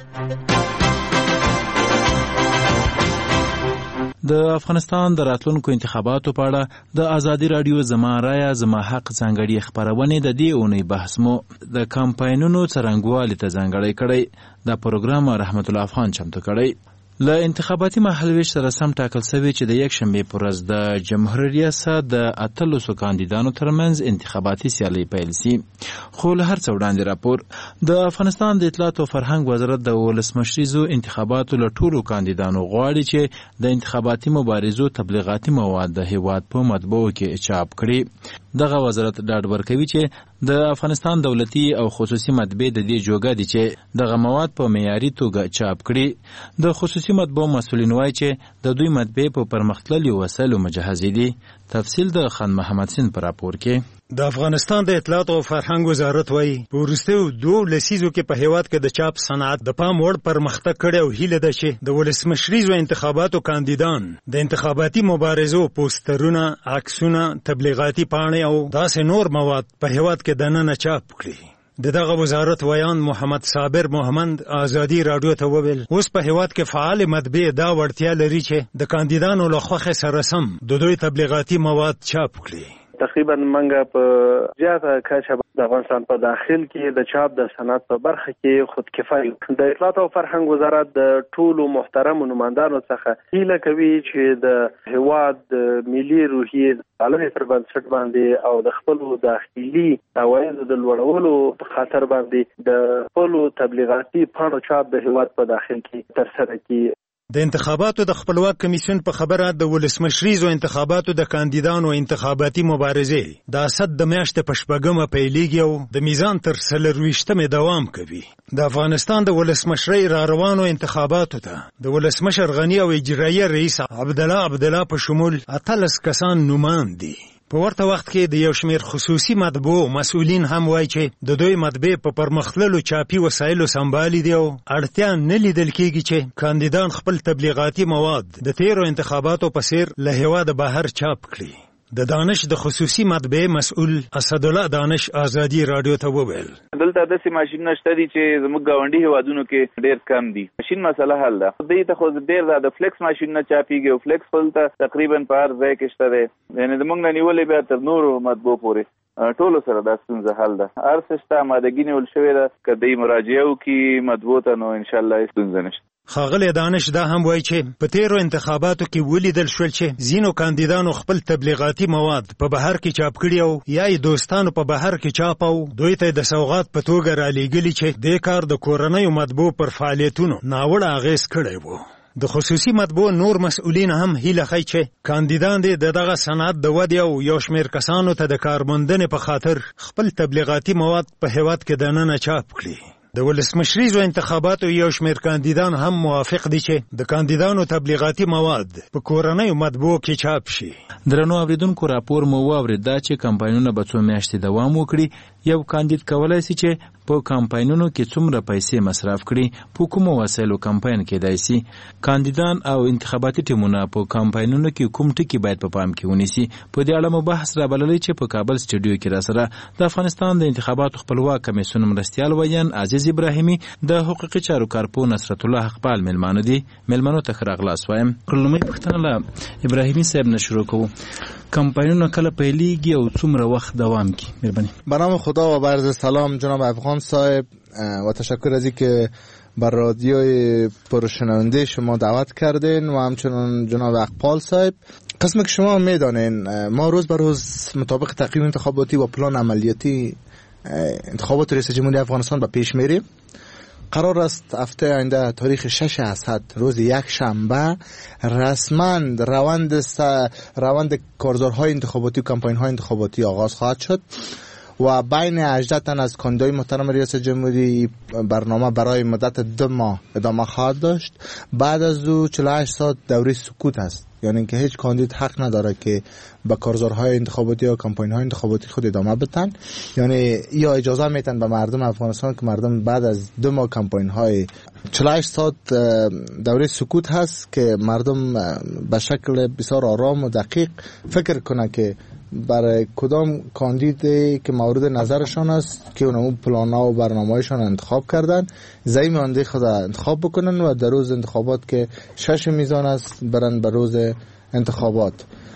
د افغانستان د راتلونکو انتخاباتو په اړه د ازادي رادیو زما رایا زما حق ځانګړي خبرونه د دې اونۍ بحث مو د کمپاینونو څرنګوالي ته ځانګړي کړی. دا پروګرام رحمت الله افغان چمتو کړی. له انتخاباتي مهالویش سره سم ټاکل شوی چې د یک شنبه پر ورځ د جمهوریت ریاست د 13 کاندیدانو ترمنځ انتخاباتي سیالي پیل شي. خو له هر څه وړاندې راپور د افغانستان د اطلاعات او فرهنګ وزارت د ولسمشریزو انتخاباتو له ټولو کاندیدانو غواړي چې د انتخاباتي مبارزو تبلیغاتي مواد د هیواد په مطبوعو کې چاپ کړي. دغه وزارت ډاډ ورکوي چې د افغانستان دولتي او خصوصي مطبعې د دې جوګه دي چې دغه مواد په معیاري توګه چاپ کړي. د خصوصي مطبعو مسؤلین وایي چې د دوی مطبعې په پرمختللي وسایلو مجهزې دي. تفصیل د خان محمد سین پر راپور کې. د افغانستان د اطلاعات او فرهنګ وزارت وایي په وروستیو 2 لسیزو کې په هیواد کې د چاپ صنعت د پام وړ پرمختګ کړی او هیله ده چې د ولسمشریزو انتخاباتو کاندیدان د انتخاباتي مبارزو پوسټرونه، عکسونه، تبلیغاتي پاڼې او داسې نور مواد په هیواد کې دننه چاپ کړي. دغه وزارت ویان محمد صابر محمد ازادي رادیو ته وویل اوس په هیواد کې فعال مطبعې دا وړتیا لري چې د کاندیدانو له خوښې سره سم د دوی تبلیغاتي مواد چاپ کړي. تقریبا منګه په زیاته کچه د افغانستان په داخل کې د چاپ د صنعت په برخه کې خودکفایي. د اطلاعات او فرهنګ وزارت د ټولو محترم نمائندانو څخه هیله کوي چې د هیواد د ملي روحیې پالنې پر بنسټ باندې او د خپل داخلي عوایدو د لوړولو په خاطر باندې د خپل تبلیغاتي پاڼو چاپ د هیواد په داخل کې ترسره کړي. د انتخاباتو د خپلواک کمیسیون په خبره د ولسمشریزو انتخاباتو د کاندیدانو انتخاباتي مبارزې د اسد د میاشتې په شپږمه پیلېږي او د میزان تر 24مه دوام کوي. د افغانستان د ولسمشرۍ را روانو انتخاباتو ته د ولسمشر غنی او اجرایي رئیس عبدالله په شمول 18 کسان نومان دي. په ورته وخت کې د یو شمېر خصوصي مطبوع مسؤلین هم وایي چې د دوی مطبعې په پرمختللو چاپي وسایلو سمبالي دي او اړتیا نه لیدل کېږي چې کاندیدان خپل تبلیغاتي مواد د تیرو انتخاباتو په څیر له هېواده بهر چاپ کړي. د دانش د خصوصي مطبعې مسؤل اسدالله دانش آزادي رادیو ته وویل دلته داسې ماشینونه شته دي چې زموږ ګاونډي هیوادونو کې ډېر کم دي. ماشین مسله حل ده. دوی ته خو ډېر د فلیکس ماشینونه چاپیږي او فلیکس دلته تقریبا په هر ځای کې شته دی. یعنې زموږ نه نیولې بیا تر نورو مطبوع پورې ټولو سره دا ستونزه حل ده. هر څه شته، آمادګي نیول شوې ده. که دوی مراجعه وکړي مطبوع ته نو انشاءالله ستونزه نشته. ښاغلی دانش دا هم وایي چې په تیرو انتخاباتو کې ولیدل شول چې ځینو کاندیدانو خپل تبلیغاتي مواد په بهر کې چاپ کړي او یا یې دوستانو په بهر کې چاپ او دوی ته د سوغات په توګه رالیږلي چې دې کار د کورنیو مطبوع پر فعالیتونو ناوړه اغېز کړی و. د خصوصي مطبوع نور مسؤلین هم هیله ښیي چې کاندیدان دې د دغه صنعت د ودې او یو شمېر کسانو ته د کارموندنې په خاطر خپل تبلیغاتي مواد په هېواد کې دننه چاپ کړي. د ولسمشریزو انتخاباتو یو شمېر کاندیدان هم موافق دي چې د کاندیدانو تبلیغاتي مواد په کورنیو مطبوع کې چاپ شي. درنو اوریدونکو راپور مو واورید دا چې کمپاینونه به څو میاشتې دوام وکړي. یو کاندید کولای شي چې په کمپاینونو کې څومره پیسې مصرف کړي، په کومو وسایلو کمپاین کېدای شي. کاندیدان او انتخاباتي ټیمونه په کمپاینونو کې کوم ټکي باید په پام کې ونیسي. په دې اړه مو بحث رابللی چې په کابل سټوډیو کې راسره د افغانستان د انتخاباتو خپلواک کمیسیون مرستیال ویان عزیز ابراهیمي د حقوقي چارو کارپو نصرت الله حقپال مېلمانه دي. مېلمنو ته ښه راغلاست وایم. لومړی پوښتنه له ابراهیمي صاحب نه شروع کوو. کمپاینونه کله پیلیږي او څومره وقت دوام کوي؟ مهربانی. به نام خدا و عرض سلام جناب افغان صاحب و تشکر از اینکه بر رادیوی پرشنونده شما دعوت کردین و همچنین جناب اقبال صاحب. قسم که شما میدانین ما روز به روز مطابق تقویم انتخاباتی و پلان عملیاتی انتخابات ریاست جمهوری افغانستان به پیش میریم. قرار است هفته آینده تاریخ 6 اسد روز یک شنبه رسما روند کارزارهای انتخاباتی و کمپاین‌های انتخاباتی آغاز خواهد شد و بین 18 تن از کاندیدای محترم ریاست جمهوری برنامه برای مدت 2 ماه ادامه خواهد داشت. بعد از او 48 ساعت دوره سکوت است، یعنی که هیچ کاندید حق نداره که به کارزارهای انتخاباتی یا کمپاین‌های انتخاباتی خود ادامه بدن. یعنی یا اجازه میتن به مردم افغانستان که مردم بعد از 2 ماه کمپاین‌های 48 ساعت دوره سکوت هست که مردم به شکل بسیار آرام و دقیق فکر کنه که برای کدام کاندیدی که مورد نظرشان است که اون پلانا و برنامه‌هایشان انتخاب کردن زمین مانده خود انتخاب بکنن و در روز انتخابات که 6 میزان است برن به روز انتخابات.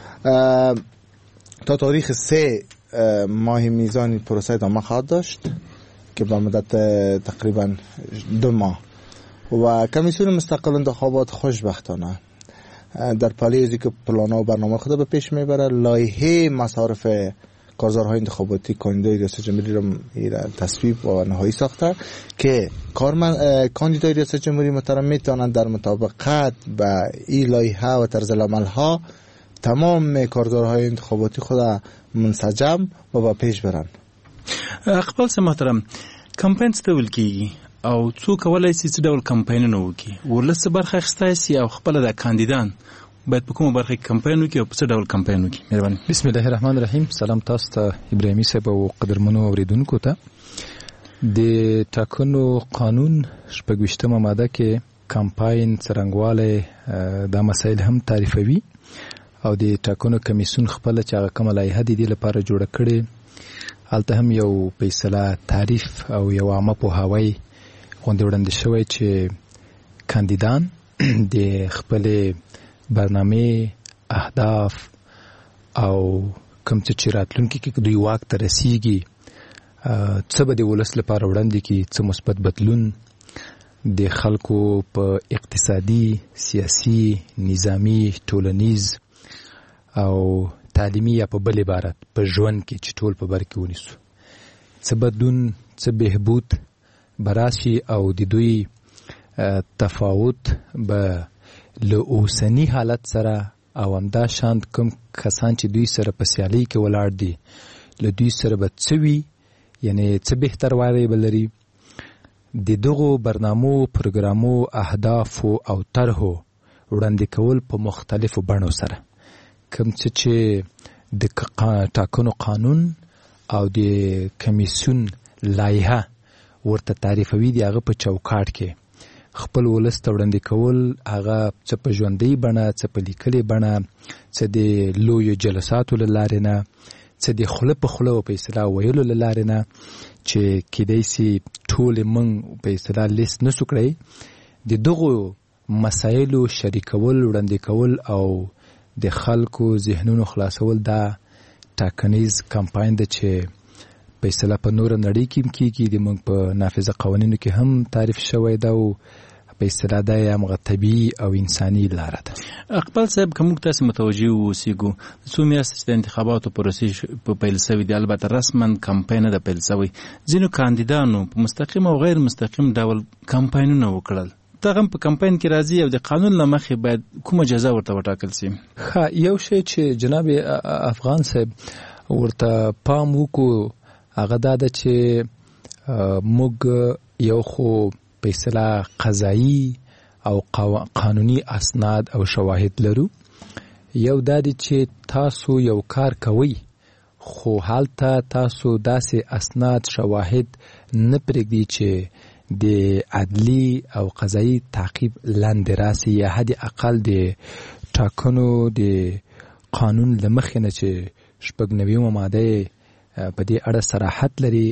تا تاریخ 3 ماه میزان پروسه ادامه خواهد داشت که به مدت تقریبا 2 ماه و کمیسیون مستقل انتخابات خوشبختانه در پالیزی که پلانا و برنامه خود به پیش میبره لایحه مصارف کارزارهای انتخاباتی کاندیدای ریاست جمهوری را تصویب و نهایی ساخته که کاندیدای ریاست جمهوری محترم میتونند در مطابقت با این لایحه و طرز العمل ها تمام کارزارهای انتخاباتی خود منسجم و با پیش برن. اقبال صاحب محترم، کمپاین څه ډول کیږي او څوک کولای شي څه ډول کمپاینونه وکړي؟ ولس برخه اخیستی شي او خپل د کاندیدان باید په کومه برخه کې کمپاین وکړي او په څه ډول کمپاین وکړي؟ مهرباني. بسم الله الرحمن الرحیم. سلام تاسو ته ابراهیمي صاحب او قدرمنو اوریدونکو ته. د ټاکنو قانون 26مه ماده کې کمپاین څرنګوالی دا مسایل هم تعریفوي او د ټاکنو کمیسیون خپل چې هغه کومه لایحه د دې لپاره جوړه کړې هلته هم یو فیصله تعریف او یو عامه پوهاوی غونډې وړاندې شوی چې کاندیدان د خپل برنامه اهداف او کوم چې راتلونکي کې دوی واک ته رسیږي څه به د ولس لپاره وړاندې کړي، څه مثبت بدلون د خلکو په اقتصادي، سیاسي، نظامی، ټولنیز او تعلیمي یا په بل عبارت په ژوند کې چې ټول په بر کې ونیسو. څه بدلون، څه بهبود براشي او د دوی تفاوت به له اوسني حالت سره او همدا شان کوم کسان چې دوی سره په سیالۍ کې ولاړ دي له دوی سره به څه وي، یعنی څه بهتر والی به لري. د دغو برنامو، پروګرامو، اهدافو او طرحو وړاندې کول په مختلفو بڼو سره، کوم څه چې د ټاکنو قانون او د کمیسیون لایحه ورته تعریفوي، د هغه په چوکاټ کې خپل ولس ته وړاندې کول، هغه څه په ژوندۍ بڼه، څه په لیکلې بڼه، څه د لویو جلساتو له لارې نه، څه د خوله په خوله په اصطلاح ویلو له لارې نه چې کیدای سي ټولې موږ په اصطلاح لیست نسو کړی. د دغو مسایلو شریکول، وړاندې کول او د خلکو ذهنونو خلاصول دا ټاکنیز کمپاین ده چې په اصطلاح په نوره نړۍ کې کېږي. د موږ په نافذه قوانینو کې هم تعریف شوی ده او په اصطلاح دا یې همغه طبیعي او انساني لاره ده. اقبال صاحب، که موږ تاسې متوجه واوسېږو، څو میاشتې چې د انتخاباتو پروسې په پیل شوي دي، البته رسما کمپاین نه ده پیل شوی، ځینو کاندیدانو په مستقیم او غیر مستقیم ډول کمپاینونه وکړل. دغه په کمپاین کې راځي او د قانون له مخې باید کومه جزا ورته وټاکل شي؟ ښه، یو شی چې جناب افغان صاحب ورته پام وکړو هغه دا ده چې موږ یو خو په اصطلاح قضایي او قانوني اسناد او شواهد لرو. یو دا دی چې تاسو یو کار کوئ خو هلته تاسو داسې اسناد، شواهد نه پرېږدي چې د عدلی او قضایي تعقیب لاندې راسي، یا حد اقل د ټاکنو د قانون له مخې نه چې 96 ماده په دې اړه صراحت لري،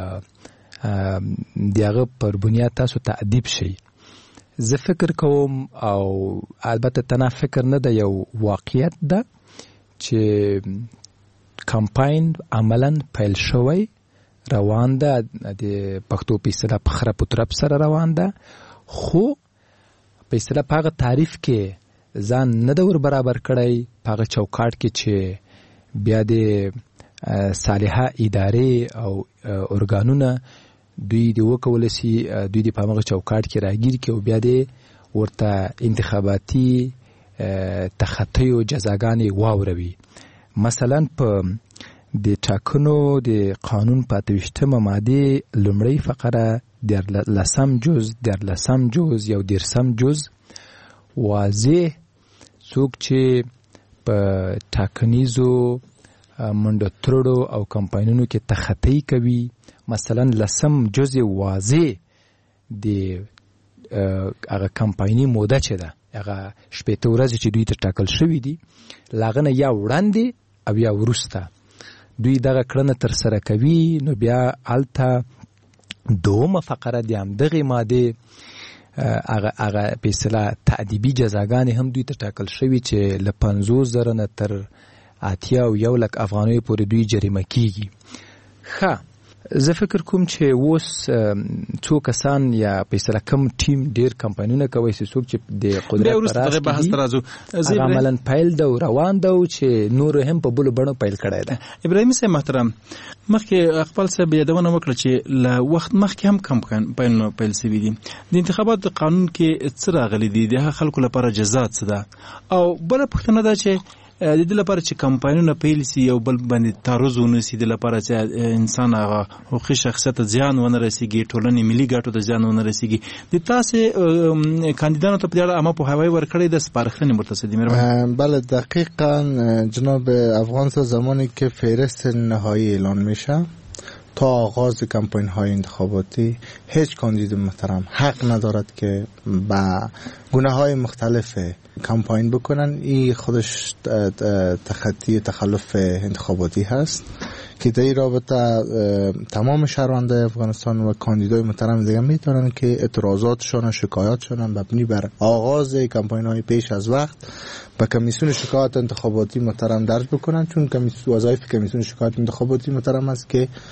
د هغه پر بنیاد تاسو تأدیب شئ. زه فکر کوم او البته تنها فکر نه ده، یو واقعیت ده چې کمپاین عملا پیل شوی روان ده، د پښتو په اصطلاح په خره په طرف سره روان ده، خو په اصطلاح په هغه تعریف کې ځان نه ده ور برابر کړی، په هغه چوکاټ کې چې بیا د صالحه ادارې او ارګانونه دوی د وکول سي، دوی د په هغه چوکاټ کې راګیر کې او بیا د ورته انتخاباتي تخطیو جزاګانې واوروي. مثلا په د ټاکنو د قانون په 28مه ماده لومړی فقره 13 جز یو 13 جز واضح څوک چې په ټاکنیزو منډه ترړو او کمپاینونو کې تخطی کوي، مثلا 10 جز واضح د هغه کمپایني موده چې ده، هغه 18 ورځې چې دوی ته ټاکل شوي دي، لاغنه یا وړاندې او یا وروسته دوی دغه کړنه تر سره کوي، نو بیا هلته 2مه فقره د همدغې مادې هغه په اصطلاح تأدیبي جزاګانې هم دوی ته ټاکل شوي چې له 50,000 نه تر 81,00,000 افغانیو پورې دوی جریمه کیږي. ښه، زه فکر کوم چې اوس څو کسان یا په اصطلاح کم ټیم ډیر کمپاینونه کوي چې څوک چې د قدرت پر اساس هغه عملاً پیل ده او روان ده او چې نور هم په بلو بڼو پیل کړی ده. ابراهیمي صاحب محترم، مخکې خپل صاحب یادونه وکړه چې له وخت مخکې هم کمپاینونه پیل شوي دي. د انتخاباتو قانون کې څه راغلي دي؟ د خلکو لپاره جزات څه ده؟ او بله پوښتنه ده چې د دې لپاره چې کمپاینونه پیل سي یو بل باندې تعرض ونسي، د لپاره چې انسان هغه حقوقي شخصیت ته زیان ونه رسیږي، ټولنې ملي ګټو ته زیان ونه رسیږي، د تاسې کاندیدانو ته په دې اړه عامه پوهاوی ورکړی د سپارښتنې مرتضی مهربان؟ بله دقیقاً جناب افغان صاحب، زمانی که فهرست نهایی اعلان میشه تا آغاز کمپاین های انتخاباتی هیچ کاندید محترم حق ندارد که با گناه های مختلف کمپاین بکنن. این خودش تخطی تخلف انتخاباتی هست که در این رابطه تمام شهروندان افغانستان و کاندیدای محترم دیگه میتونن که اعتراضاتشون و شکایاتشون مبنی بر آغاز کمپاین های پیش از وقت به کمیسیون شکایات انتخاباتی محترم درج بکنن، چون وظایف کمیسیون شکایات انتخاباتی محترم است که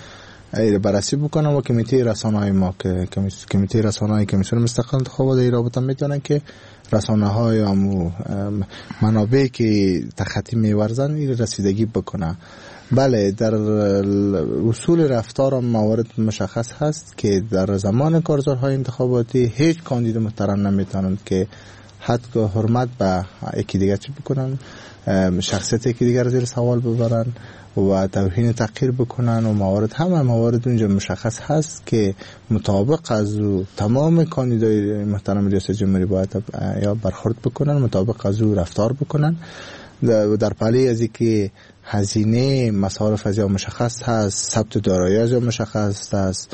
بررسی بکنن و کمیته رسانه‌های ما که کمیته رسانه‌های کمیسیون مستقل انتخابات در رابطه میتونن که رسانه‌های و منابعی که تخطی می‌ورزن این رسیدگی بکنه. بله، در اصول رفتار موارد مشخص هست که در زمان کارزارهای انتخاباتی هیچ کاندید محترم نمیتونند که حتی حرمت به یکی دیگر چی بکنن، شخصیت یکی دیگر زیر سوال ببرن و توهین تحقیر بکنن و همه موارد اونجا مشخص هست که مطابق از تمام کاندیدای محترم ریاست جمهوری باید یا برخورد بکنن، مطابق از رفتار بکنن. در پلی از که هزینه مصارف از یا مشخص هست، ثبت دارایی از یا مشخص هست،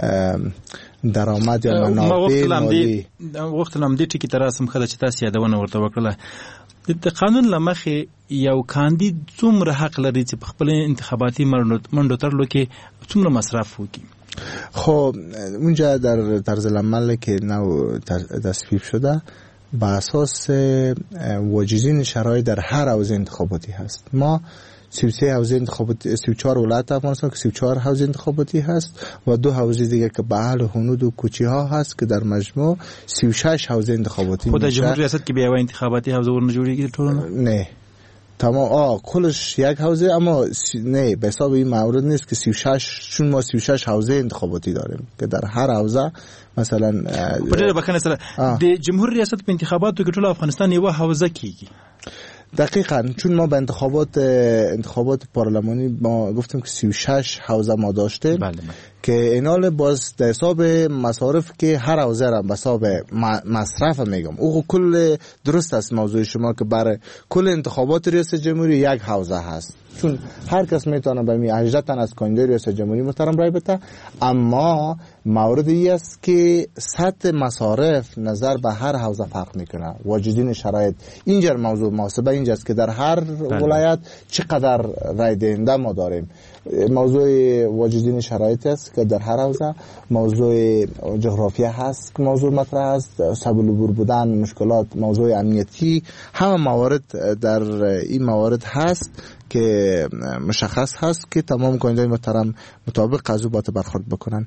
درآمد یا منابع مالی. وخت لمدې ټکی تر اسم خله چې تاسو یادونه ورته وکړه د قانون لمخه یو کاندید څومره حق لري چې په خپل انتخاباتي منډو ترلو کې څومره مصرف وکړي؟ خب اونجا در طرز العمل که نو تصویب شده به اساس واجدین شرایط در هر حوزه انتخاباتی هست. ما 33 حوزه انتخاباتی 34 ولایت افغانستان که 34 حوزه انتخاباتی هست و 2 حوزه دیگه که به اهل حدود و کوچه ها هست که در مجموع 36 حوزه انتخاباتی خود جمهوری ریاست که بیا انتخاباتی حوزه ورن جوړیږي ټول نه تمام کلش یک حوزه، اما نه به حساب این مورد نیست که 36 چون ما 36 حوزه انتخاباتی داریم که در هر حوزه مثلا په بکنه سره د جمهوری ریاست په انتخاباتو کې ټول افغانستان یو حوزه کیږي. دقیقاً چون ما به انتخابات پارلمانی ما گفتیم که 36 حوزه ما داشتیم. بله. که اینال باز در حساب مصارف که هر حوزه را به حساب مصرف میگم او کل درست است موضوع شما که برای کل انتخابات ریاست جمهوری یک حوزه هست، چون هر کس میتونه به می 18 تن از کاندیدای ریاست جمهوری محترم رای بده، اما موردی است که سطح مصارف نظر به هر حوزه فرق میکنه. واجدین شرایط اینجا موضوع محاسبه اینجاست که در هر ولایت چقدر رای دهنده ما داریم. موضوع واجدین شرایط است که در هر حوزه، موضوع جغرافیا هست که موضوع مطرح است، سبل عبور بودن، مشکلات، موضوع امنیتی، همه موارد در این موارد هست که مشخص هست که تمام کاندیدای محترم مطابق از او باید برخورد بکنن.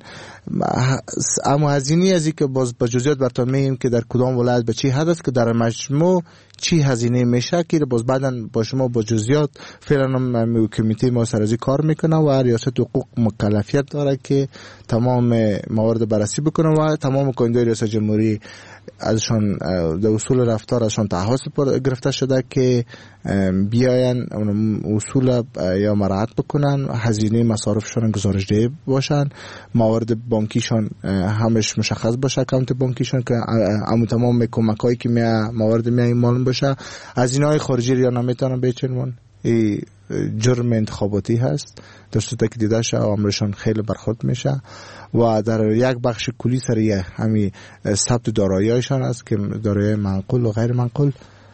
اما هزینه ازی که باز به جزئیات براتون میگیم که در کدام ولایت به چی حد است که در مجموع چی هزینه میشه که باز بعداً با شما با جزئیات فعلا کمیته ما سرازی کار میکنه و ریاست حقوق مکلفیت داره که تمام موارد بررسی بکنه و تمام کاندیدای ریاست جمهوری ازشان در اصول رفتار ازشان تعهد گرفته شده که بیاین اصول یا مراعات بکنن، هزینه مصارفشان گزارش ده باشن، موارد بانکیشان همش مشخص باشه، اکانت بانکیشان که تمام کمکایی که موارد معلوم باشه. هزینه‌های خارجی یا نمیتونن بچنون این جرم انتخاباتی هست، در صورتی که دیده شه عمرشان خیلی برخورد میشه و در یک بخش کلی سریع همین ثبت دارایی‌هایشان است که دارایی منقول و غیر منقول.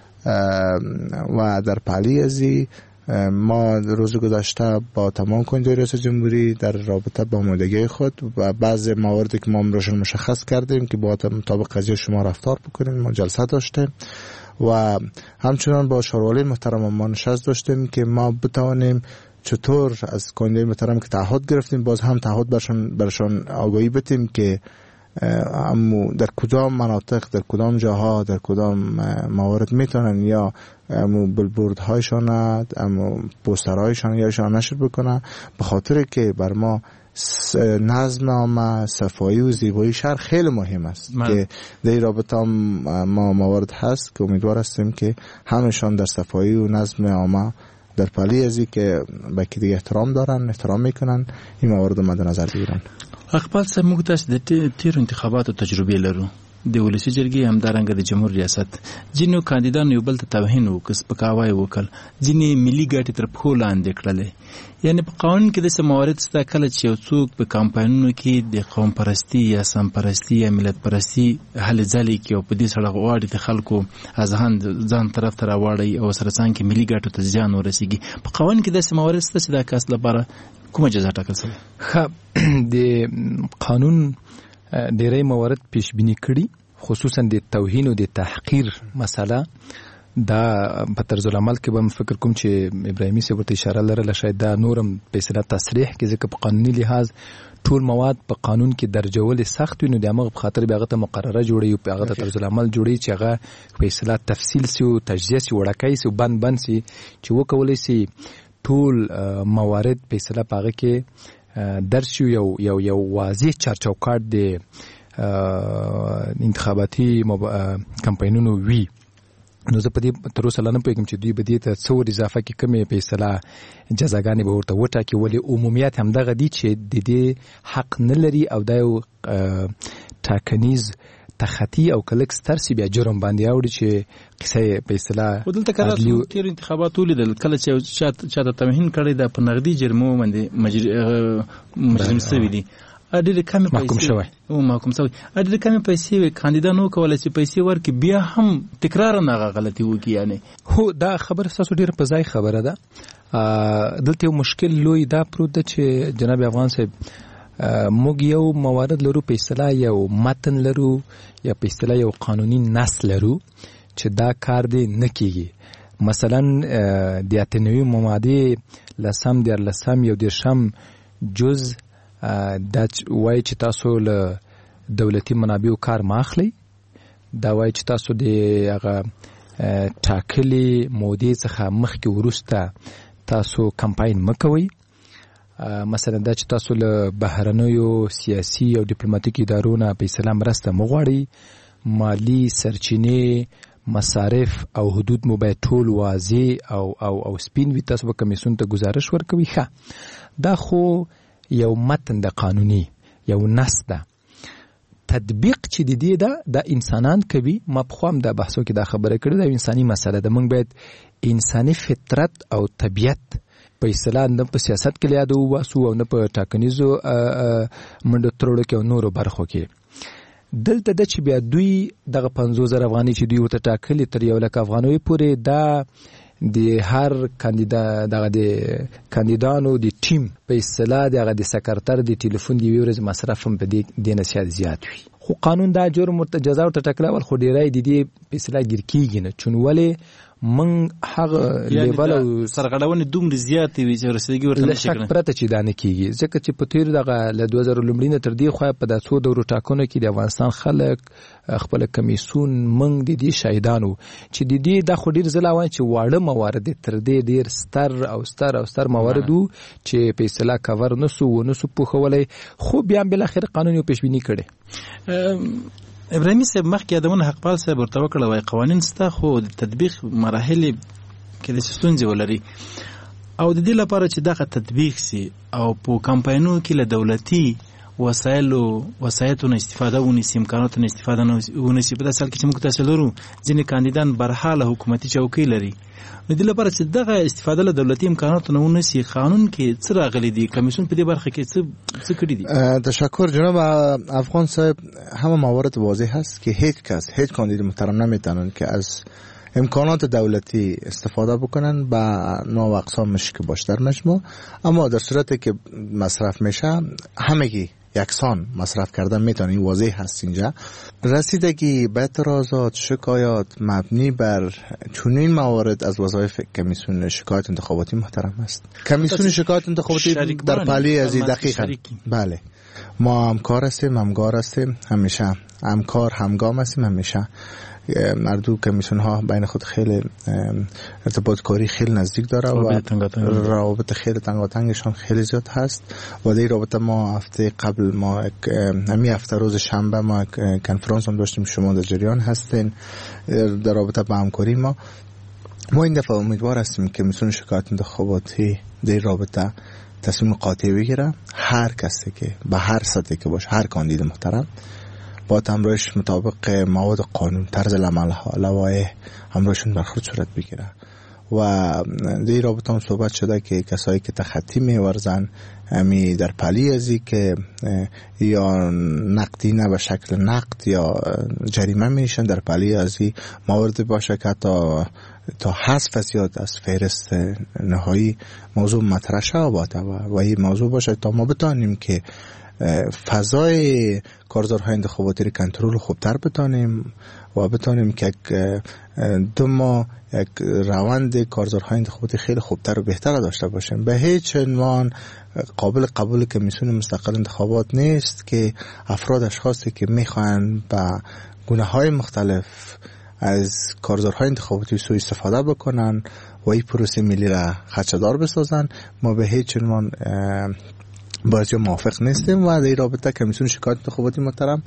و در پلی ازی ما روز گذشته با تمام کاندیدای ریاست جمهوری در رابطه با آمادگی خود و بعض مواردی که ما امروزشون مشخص کردیم که با مطابق قضیه شما رفتار بکنیم ما جلسه داشتیم و همچنان با شورای محترم ما نشست داشتیم که ما بتوانیم چطور از کاندیدای محترم که تعهد گرفتیم باز هم تعهد برشان آگاهی بدیم که در کدام مناطق، در کدام جاها، در کدام موارد میتونن یا بلبوردهایشان پوسترهایشان یاشان نشر بکنن، به خاطر که بر ما نظم عامه، صفایی و زیبایی شهر خیلی مهم است که در رابطه ما موارد هست که امیدوار هستیم که همشان در صفایی و نظم عامه در پلی ازی که به کی دیگه احترام دارن، احترام میکنن، این موارد مد نظر بگیرن. اقبال صاحب موږ تاسو د تیر انتخاباتو تجربه لرو، د ولسی جرګې همدارنګه د جمهور ریاست ځینو کاندیدانو یو بل ته توهین وکړ، سپکاوی وکړ، ځینې ملي ګټې تر پښو لاندې کړلې. یعنی په قانون کې داسې موارد شته کله چې یو څوک په کمپاینونو کې د قوم پرستی یا سم پرستی یا ملت پرستی هلې ځلې کې او په دې سره غواړي د خلکو اذهان ځان طرف ته راوړي او سره څنګه کې ملي ګټو ته زیان ورسیږي. په قانون کې داسې موارد شته چې دا کس لپاره کومه جزا ټاکل شوې؟ د قانون ډېری موارد پیش بینی کړي، خصوصا د توهین او د تحقیر مسله دا په طرز العمل کې به فکر کوم چې ابراهیمي صاحب ورته اشاره لرله شاید دا نورم په اصطلاح تصریح کې ځکه په قانوني لحاظ ټول مواد په قانون کې درجول سخت وي نو د هغه په خاطر به هغه ته مقرره جوړي او په هغه ته طرز العمل جوړي چې هغه په اصطلاح تفصیل سي او تجزیه سي وړکای سي بند سي چې وکولای سي ټول موارد په اصطلاح په هغه کې درس یو واضح چارچوکاټ د انتخاباتي کمپاینونو وی. نو زه په دې تر اوسه لا نه پوهېږم چې دوی به دې ته څه ور اضافه کړي کومې په اصطلاح جزاګانې به ورته وټاکي ولې عمومیت همدغه دي چې د دې حق نه لري او دا یو ټاکنیز تخطي او کلک سترسي بیا جرم باندې اوړي چې قصه په اصطلاح ودلته کړه تیر انتخاباتو لیدل کله چې چاته توهین کړی دا په نقدي جرمو باندې مجرم شوی دي اډېر کم محکوم شوی اډېر کم پیسې کاندیدانو کولای چې پیسې ورکړي بیا هم تکرار نه غلطي وکړي یعنی هو دا خبره تاسو ډېر په ځای خبره ده. دلته یو مشکل لوی دا پروت ده چې جناب افغان صاحب موږ یو موارد لرو په اصطلاح یو متن لرو یا په اصطلاح یو قانوني نص لرو چې دا کار دی نه کیږي. مثلا د اتنوي ماده لسم دیر لسم یو دیرشم جز دا وای چې تاسو له دولتي منابعو کار ماخلی دا وای چې تاسو د هغه ټاکلي مودې څخه مخکې وروسته تاسو کمپاین مکوئ. مثلا دا چې تاسو له بهرنیو سیاسي او ډیپلوماټیک ادارو نه په اصطلاح مرسته مغواړئ مالی سرچینې مصارف او حدود مو باید ټول واضح او سپین وي تاسو به کمیسیون ته گزارش ورکوي. ښه دا خو یو متن د قانوني یو نص ده. تطبیق چې د دې ده د انسانان کوي ما په خوام د بحثو کې دا خبره کړې ده انساني مسله ده. موږ باید انساني فطرت او طبیعت په اصطلاح نه په سیاست کې یاد وواسو او نه په ټاکنیزو منډو ترړو کې او نورو برخو کې. دلته د چې بیا دوی دغه 50,000 افغانۍ چې دوی ورته ټاکلي تر 1,00,000 افغانۍ پورې دا د هر دغه د کاندیدانو د ټیم په اصطلاح دغه د سکرټر د ټلیفون دی ورځ مصرف هم په دې نسیات زیات وي. خو قانون دا جرم ورته جزا ورته ټاکله ول خو ډیرای د دې په اصطلاح ګیر کیږي نه چون ولې من هغه لیول او سرغړونې دومره زیاتې وي چې رسیدګي ورته نشي کړی پرته چې دا نه کیږي ځکه چې په تیر دغه له 2000 لومړی نه تر دې خو په داسو دورو ټاکنو کې د افغانستان خلک خپل کمیسون منګ د دې شهیدانو چې د دې د خو ډیر زلاوان چې واړه موارد تر دې ډیر ستر مواردو چې په اصطلاح کور نسو پوښولای خو بیا بل اخر قانون یو پیشبینی کړي. ابراهیمي صاحب مخکې یادونه حقپال صاحب ورته وکړه وای قوانین ستا خو د تطبیق مراحل کې د ستونزې ولري او د دې لپاره چې دغه تطبیق سي او په کمپاینونو کې له دولتي وسایطونو استفاده ونیسي امکاناتو استفاده ونیسي په داسې حال کې چې موږ تاسو لرو ځینې کاندیدان برحاله حکومتي چوکۍ لري نو د لپاره چې دغه استفاده له دولتي امکاناتو نه ونیسي قانون کې څه راغلي دي کمیسیون په دې برخه کې څه کړی دي. تشکر جناب افغان صاحب. همه موارد واضح هست که هیچ کاندید محترم نمیتونن که از امکانات دولتی استفاده بکنن با نوع و اقسامش که باشه در مجموع اما در صورتی که مصرف میشه همگی یکسان مصرف کردن میتونن واضح هست. اینجا رسیدگی به اعتراضات شکایات مبنی بر چنین موارد از وظایف کمیسیون شکایت انتخاباتی محترم است. کمیسیون شکایت انتخاباتی در پلی از دقیقاً بله ما همکار هستیم همیشه همگام هستیم همیشه مردو کمیسیون ها بین خود خیلی ارتباط کاری خیلی نزدیک داره و روابط خیلی تنگاتنگشان خیلی زیاد هست و در رابطه ما هفته قبل ما همین هفته روز شنبه ما کنفرانس هم داشتیم شما در جریان هستین در رابطه با همکاری ما این دفعه امیدوار هستیم که کمیسیون شکایت انتخاباتی در رابطه تصمیم قاطع بگیره هر کسی که به هر سطحی که باشه هر کاندید محترم با همراهش مطابق مواد قانون طرز العمل ها لوایح همراهشون برخورد صورت بگیره و در رابطه هم صحبت شده که کسایی که تخطی میورزن همی در پلی ازی که یا نقدی نه به شکل نقد یا جریمه میشن در پلی ازی موارد باشه که تا حذف زیاد از فهرست نهایی موضوع مطرح شود و این موضوع باشه تا ما بتانیم که فضای کارزارهای انتخاباتی رو کنترل خوبتر بتانیم و بتانیم که 2 ماه یک روند کارزارهای انتخاباتی خیلی خوبتر و بهتر داشته باشیم. به هیچ عنوان قابل قبول کمیسیون مستقل انتخابات نیست که افراد اشخاصی که میخوان با گونه‌های مختلف از کارزارهای انتخاباتی سوء استفاده بکنن و این پروسه ملی را خدشه‌دار بسازن. ما به هیچ عنوان باید موافق نیستیم و در این رابطه کمیسیون شکایت انتخاباتی محترم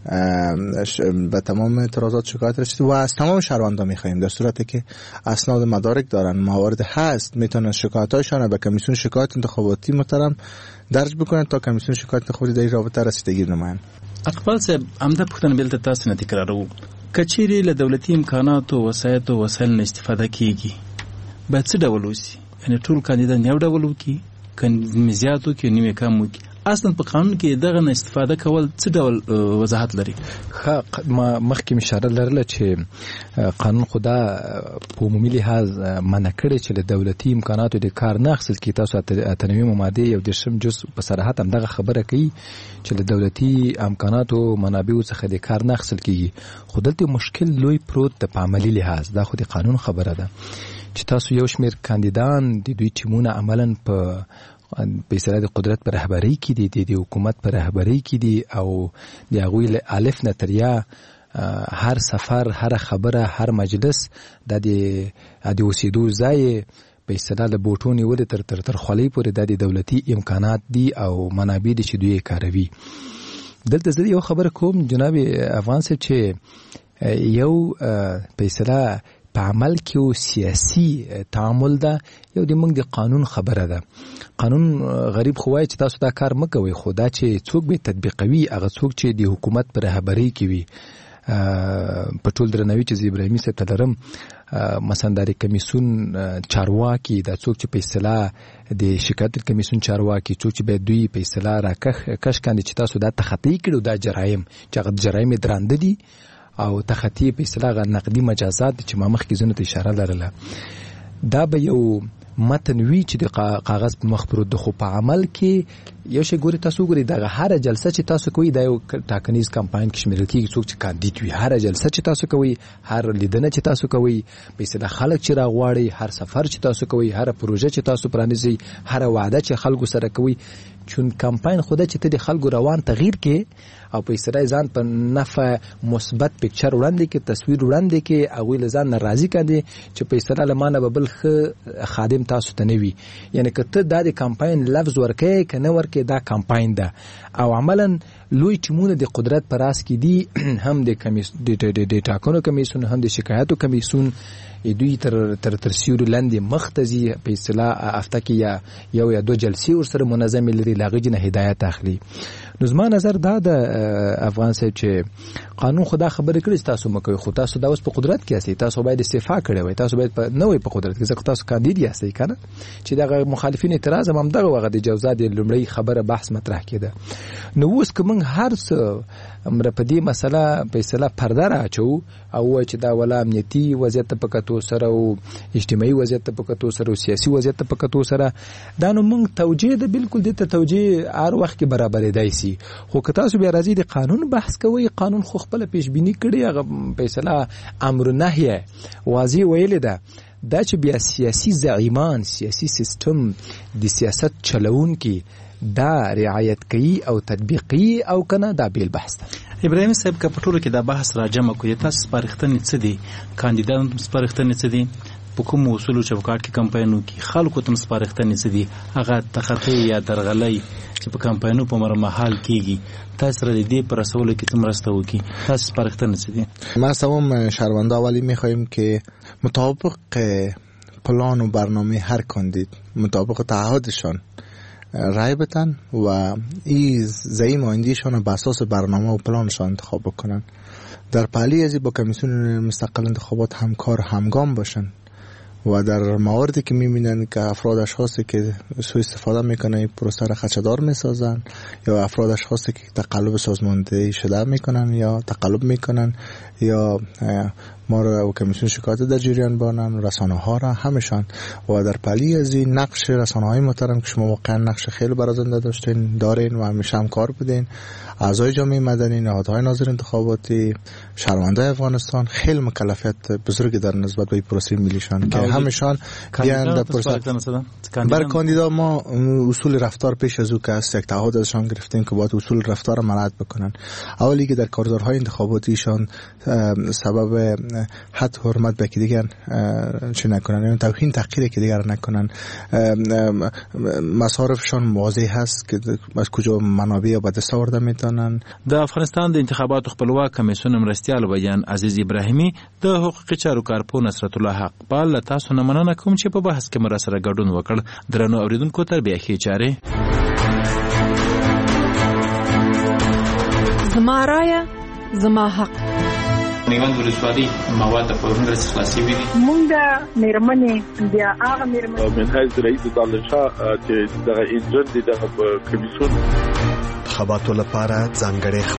به تمام اعتراضات شکایت رسید و از تمام شهروندان می‌خواهیم در صورتی که اسناد مدارک دارن، موارد هست، میتونن شکایت‌هایشان به کمیسیون شکایت انتخاباتی محترم درج بکنن تا کمیسیون شکایت انتخاباتی در این رابطه رسیدگی نمایند. اقبال صاحب همدا پوښتنه بل تاسو نه تکرارو کچيري له دولتي امکاناتو وسایتو وسایل نه استفاده کیږي باید څه ډول وسی یعنی ټول کاندیدان یو ډول وکي کنه زیاتو کې نیمه کم وکي اصلا په قانون کې دغه نه استفاده کول څه ډول وضاحت لري؟ ما مخکې اشاره لرله چې قانون خدا په عمومي لحاظ منع کړی چې له دولتي امکاناتو د کار نه اخیستل کیږي. تاسو اتنوي ماده یو دشم جز په صراحت هم دغه خبره کوي چې له دولتي امکاناتو منابعو څخه د کار نه اخیستل کیږي. خو دلته مشکل لوی پروت د په عملي لحاظ دا خو د قانون خبره ده چې تاسو یو شمېر کاندیدان د دوی ټیمونه عملاً په اصطلاح د قدرت پر رهبری کې دي، د حکومت پر رهبری کې دي او د هغوی له الف نه تر یا هر سفر، هر خبره، هر مجلس د اوسېدو ځای په اصطلاح د بوټو نیولې تر خولۍ پورې د دولتي امکانات دي او منابع دي چې دوی کاروي. دلته زه یو خبره کوم جناب افغان صاحب چې یو په اصطلاح په عمل کې او سیاسي تعامل ده، یو د موږ د قانون خبره ده. قانون غریب خو وایي چې تاسو دا کار مه کوئ، خو دا چې څوک به تطبیقوي هغه څوک چې د حکومت پر رهبرۍ کې وي. په ټول درناوي چې ابراهیمي صاحب ته لرم، مثلا د کمیسیون چارواکي دا څوک چې په اصطلاح د شکایت کمیسیون چارواکي څوک چې به دوی په اصطلاح راکش کاندي چې تاسو دا تخطی کړو دا جرایم چې هغه جرایم درانده دي او تخطی په اصطلاح نقدي مجازات چې ما مخکې زونه ته اشاره لرله، دا به یو متن وی چې د کاغذ په مخ پروت ده، خو په عمل کې یو شی ګوري تاسو ګوري دغه هر جلسه چې تاسو کوي دا یو ټاکنیز کمپاین کې شمیرل کیږي. څوک چې کاندید وي هر جلسه چې تاسو کوي، هر لیدنه چې تاسو کوي، په اصطلاح خلک چې راغواړي، هر سفر چې تاسو کوي، هر پروژه چې تاسو پرانیزي، هر وعده چې خلکو سره کوي، چون کمپاین خوده چې ته د خلکو روان تغییر کې او په اصطلاح ځان په نفع مثبت پکچر وړاندې کې تصویر وړاندې کې هغوی له ځان ناراضي کاندي چې په اصطلاح له مانه به بل ښه خادم تاسو ته نه وي. یعنې که ته دا د کمپاین لفظ ورکې که نه ورکې دا کمپاین ده او عملا لوی ټیمونه د قدرت په راس کې دي، هم د ټاکنو کمیسیون هم د شکایاتو کمیسیون دوی تر سیوري لاندې مختزي په اصطلاح هفته کې یا دو جلسې ورسره منظم لري لاغې نه هدایت اخلي. نو زما نظر دا د افغان صاحب چې قانون خدا خبرې کړي تاسو مکوي، خو تاسو دا اوس په قدرت کې یاستئ، تاسو باید استعفا کړئ وای، تاسو باید نه وای په قدرت کې، ځکه تاسو کاندید یاستئ کنه چې دغه مخالفین اعتراض هم دغه وغه د جوزا د لومړی خبره بحث مطرح کړه. نو اوس کوم هر څه امر په دې مسله په اصطلاح پرده راچو او چې دا ولا امنیتي وضعیت په کتو سره او اجتماعي وضعیت په کتو سره او سیاسي وضعیت په کتو سره دا نو موږ توجیه د بالکل د توجیه هر وخت کې برابرې دی سي. خو که تاسو بیا راځي د قانون بحث کوئ، قانون خو خپل پیش بینی کړي، هغه په اصطلاح امر نهیه واضح ویل ده دا چې بیا سیاسي زعیمان، سیاسي سیستم د سیاست چلون کې دا رعایت کوي او تطبیق کوي او کنه دا بیل بحث ده. ابراهیم صاحب که په ټولو کې دا بحث راجمع کوي، تاسو سپارښتنې څه دي؟ کاندیدانو سپارښتنې څه دي؟ په کوم اصولو چوکاټ کې کمپاینونو کې خلکو ته سپارښتنې څه دي؟ هغه تخطی یا درغلۍ چې په کمپاینونو په مرمحال کېږي تاسو سره دې پر رسولو کې مرسته وکړي، تاسو سپارښتنې څه دي؟ ما تمام شهروندان می‌خوایم که مطابق پلان و برنامه هر کاندید مطابق تعهدشان رای بدن و این زعیم آیندهشان به اساس برنامه و پلانشان انتخاب بکنن. در پهلی از با کمیسیون مستقل انتخابات همکار همگام باشن و در مواردی که میبینن که افراد اشخاصی که سوء استفاده میکنن پروسه را خدشه‌دار میسازن یا افراد اشخاصی که تقلب سازماندهی شده میکنن یا تقلب میکنن یا ما را و کمیسیون شکایت در جریان بانن، رسانه ها را همشان و در پلی از این نقش رسانه های محترم که شما واقعا نقش خیلی برازنده داشتین دارین و همیشه هم کار بودین، اعضای جامعه مدنی، نهادهای ناظر انتخاباتی، شهروندان افغانستان خیلی مکلفیت بزرگی در نسبت به پروسه ملیشان که همشان بیان در پروسه. برای کاندیدا ما اصول رفتار پیش از او که است یک تعهد ازشان گرفتیم که باید اصول رفتار را مراعات بکنن. اولی که در کارزارهای انتخاباتیشان سبب حد حرمت به دیگر چه نکنن، یعنی توهین تحقیر که دیگر نکنن. مصارفشان واضح هست که از کجا منابع به دست آورده میتونن. د افغانستان د انتخاباتو خپلواک کمیسیون مرستیال بیان عزیز ابراهیمی د حقوقي چارو کارپو نصرت الله حقپال له تاسو نه مننه کوم چې په بحث کې مر سره ګډون وکړ. درنو اوریدونکو تر بیا ښې چارې. زما رایه زما حق. میوند ولسوالۍ مواد په ورنګ خلاصي وي. مونږ د میرمنې بیا هغه میرمنې منهج رئیس دالشاه چې دغه انجن دغه کمیسیون انتخاباتو لپاره ځانګړي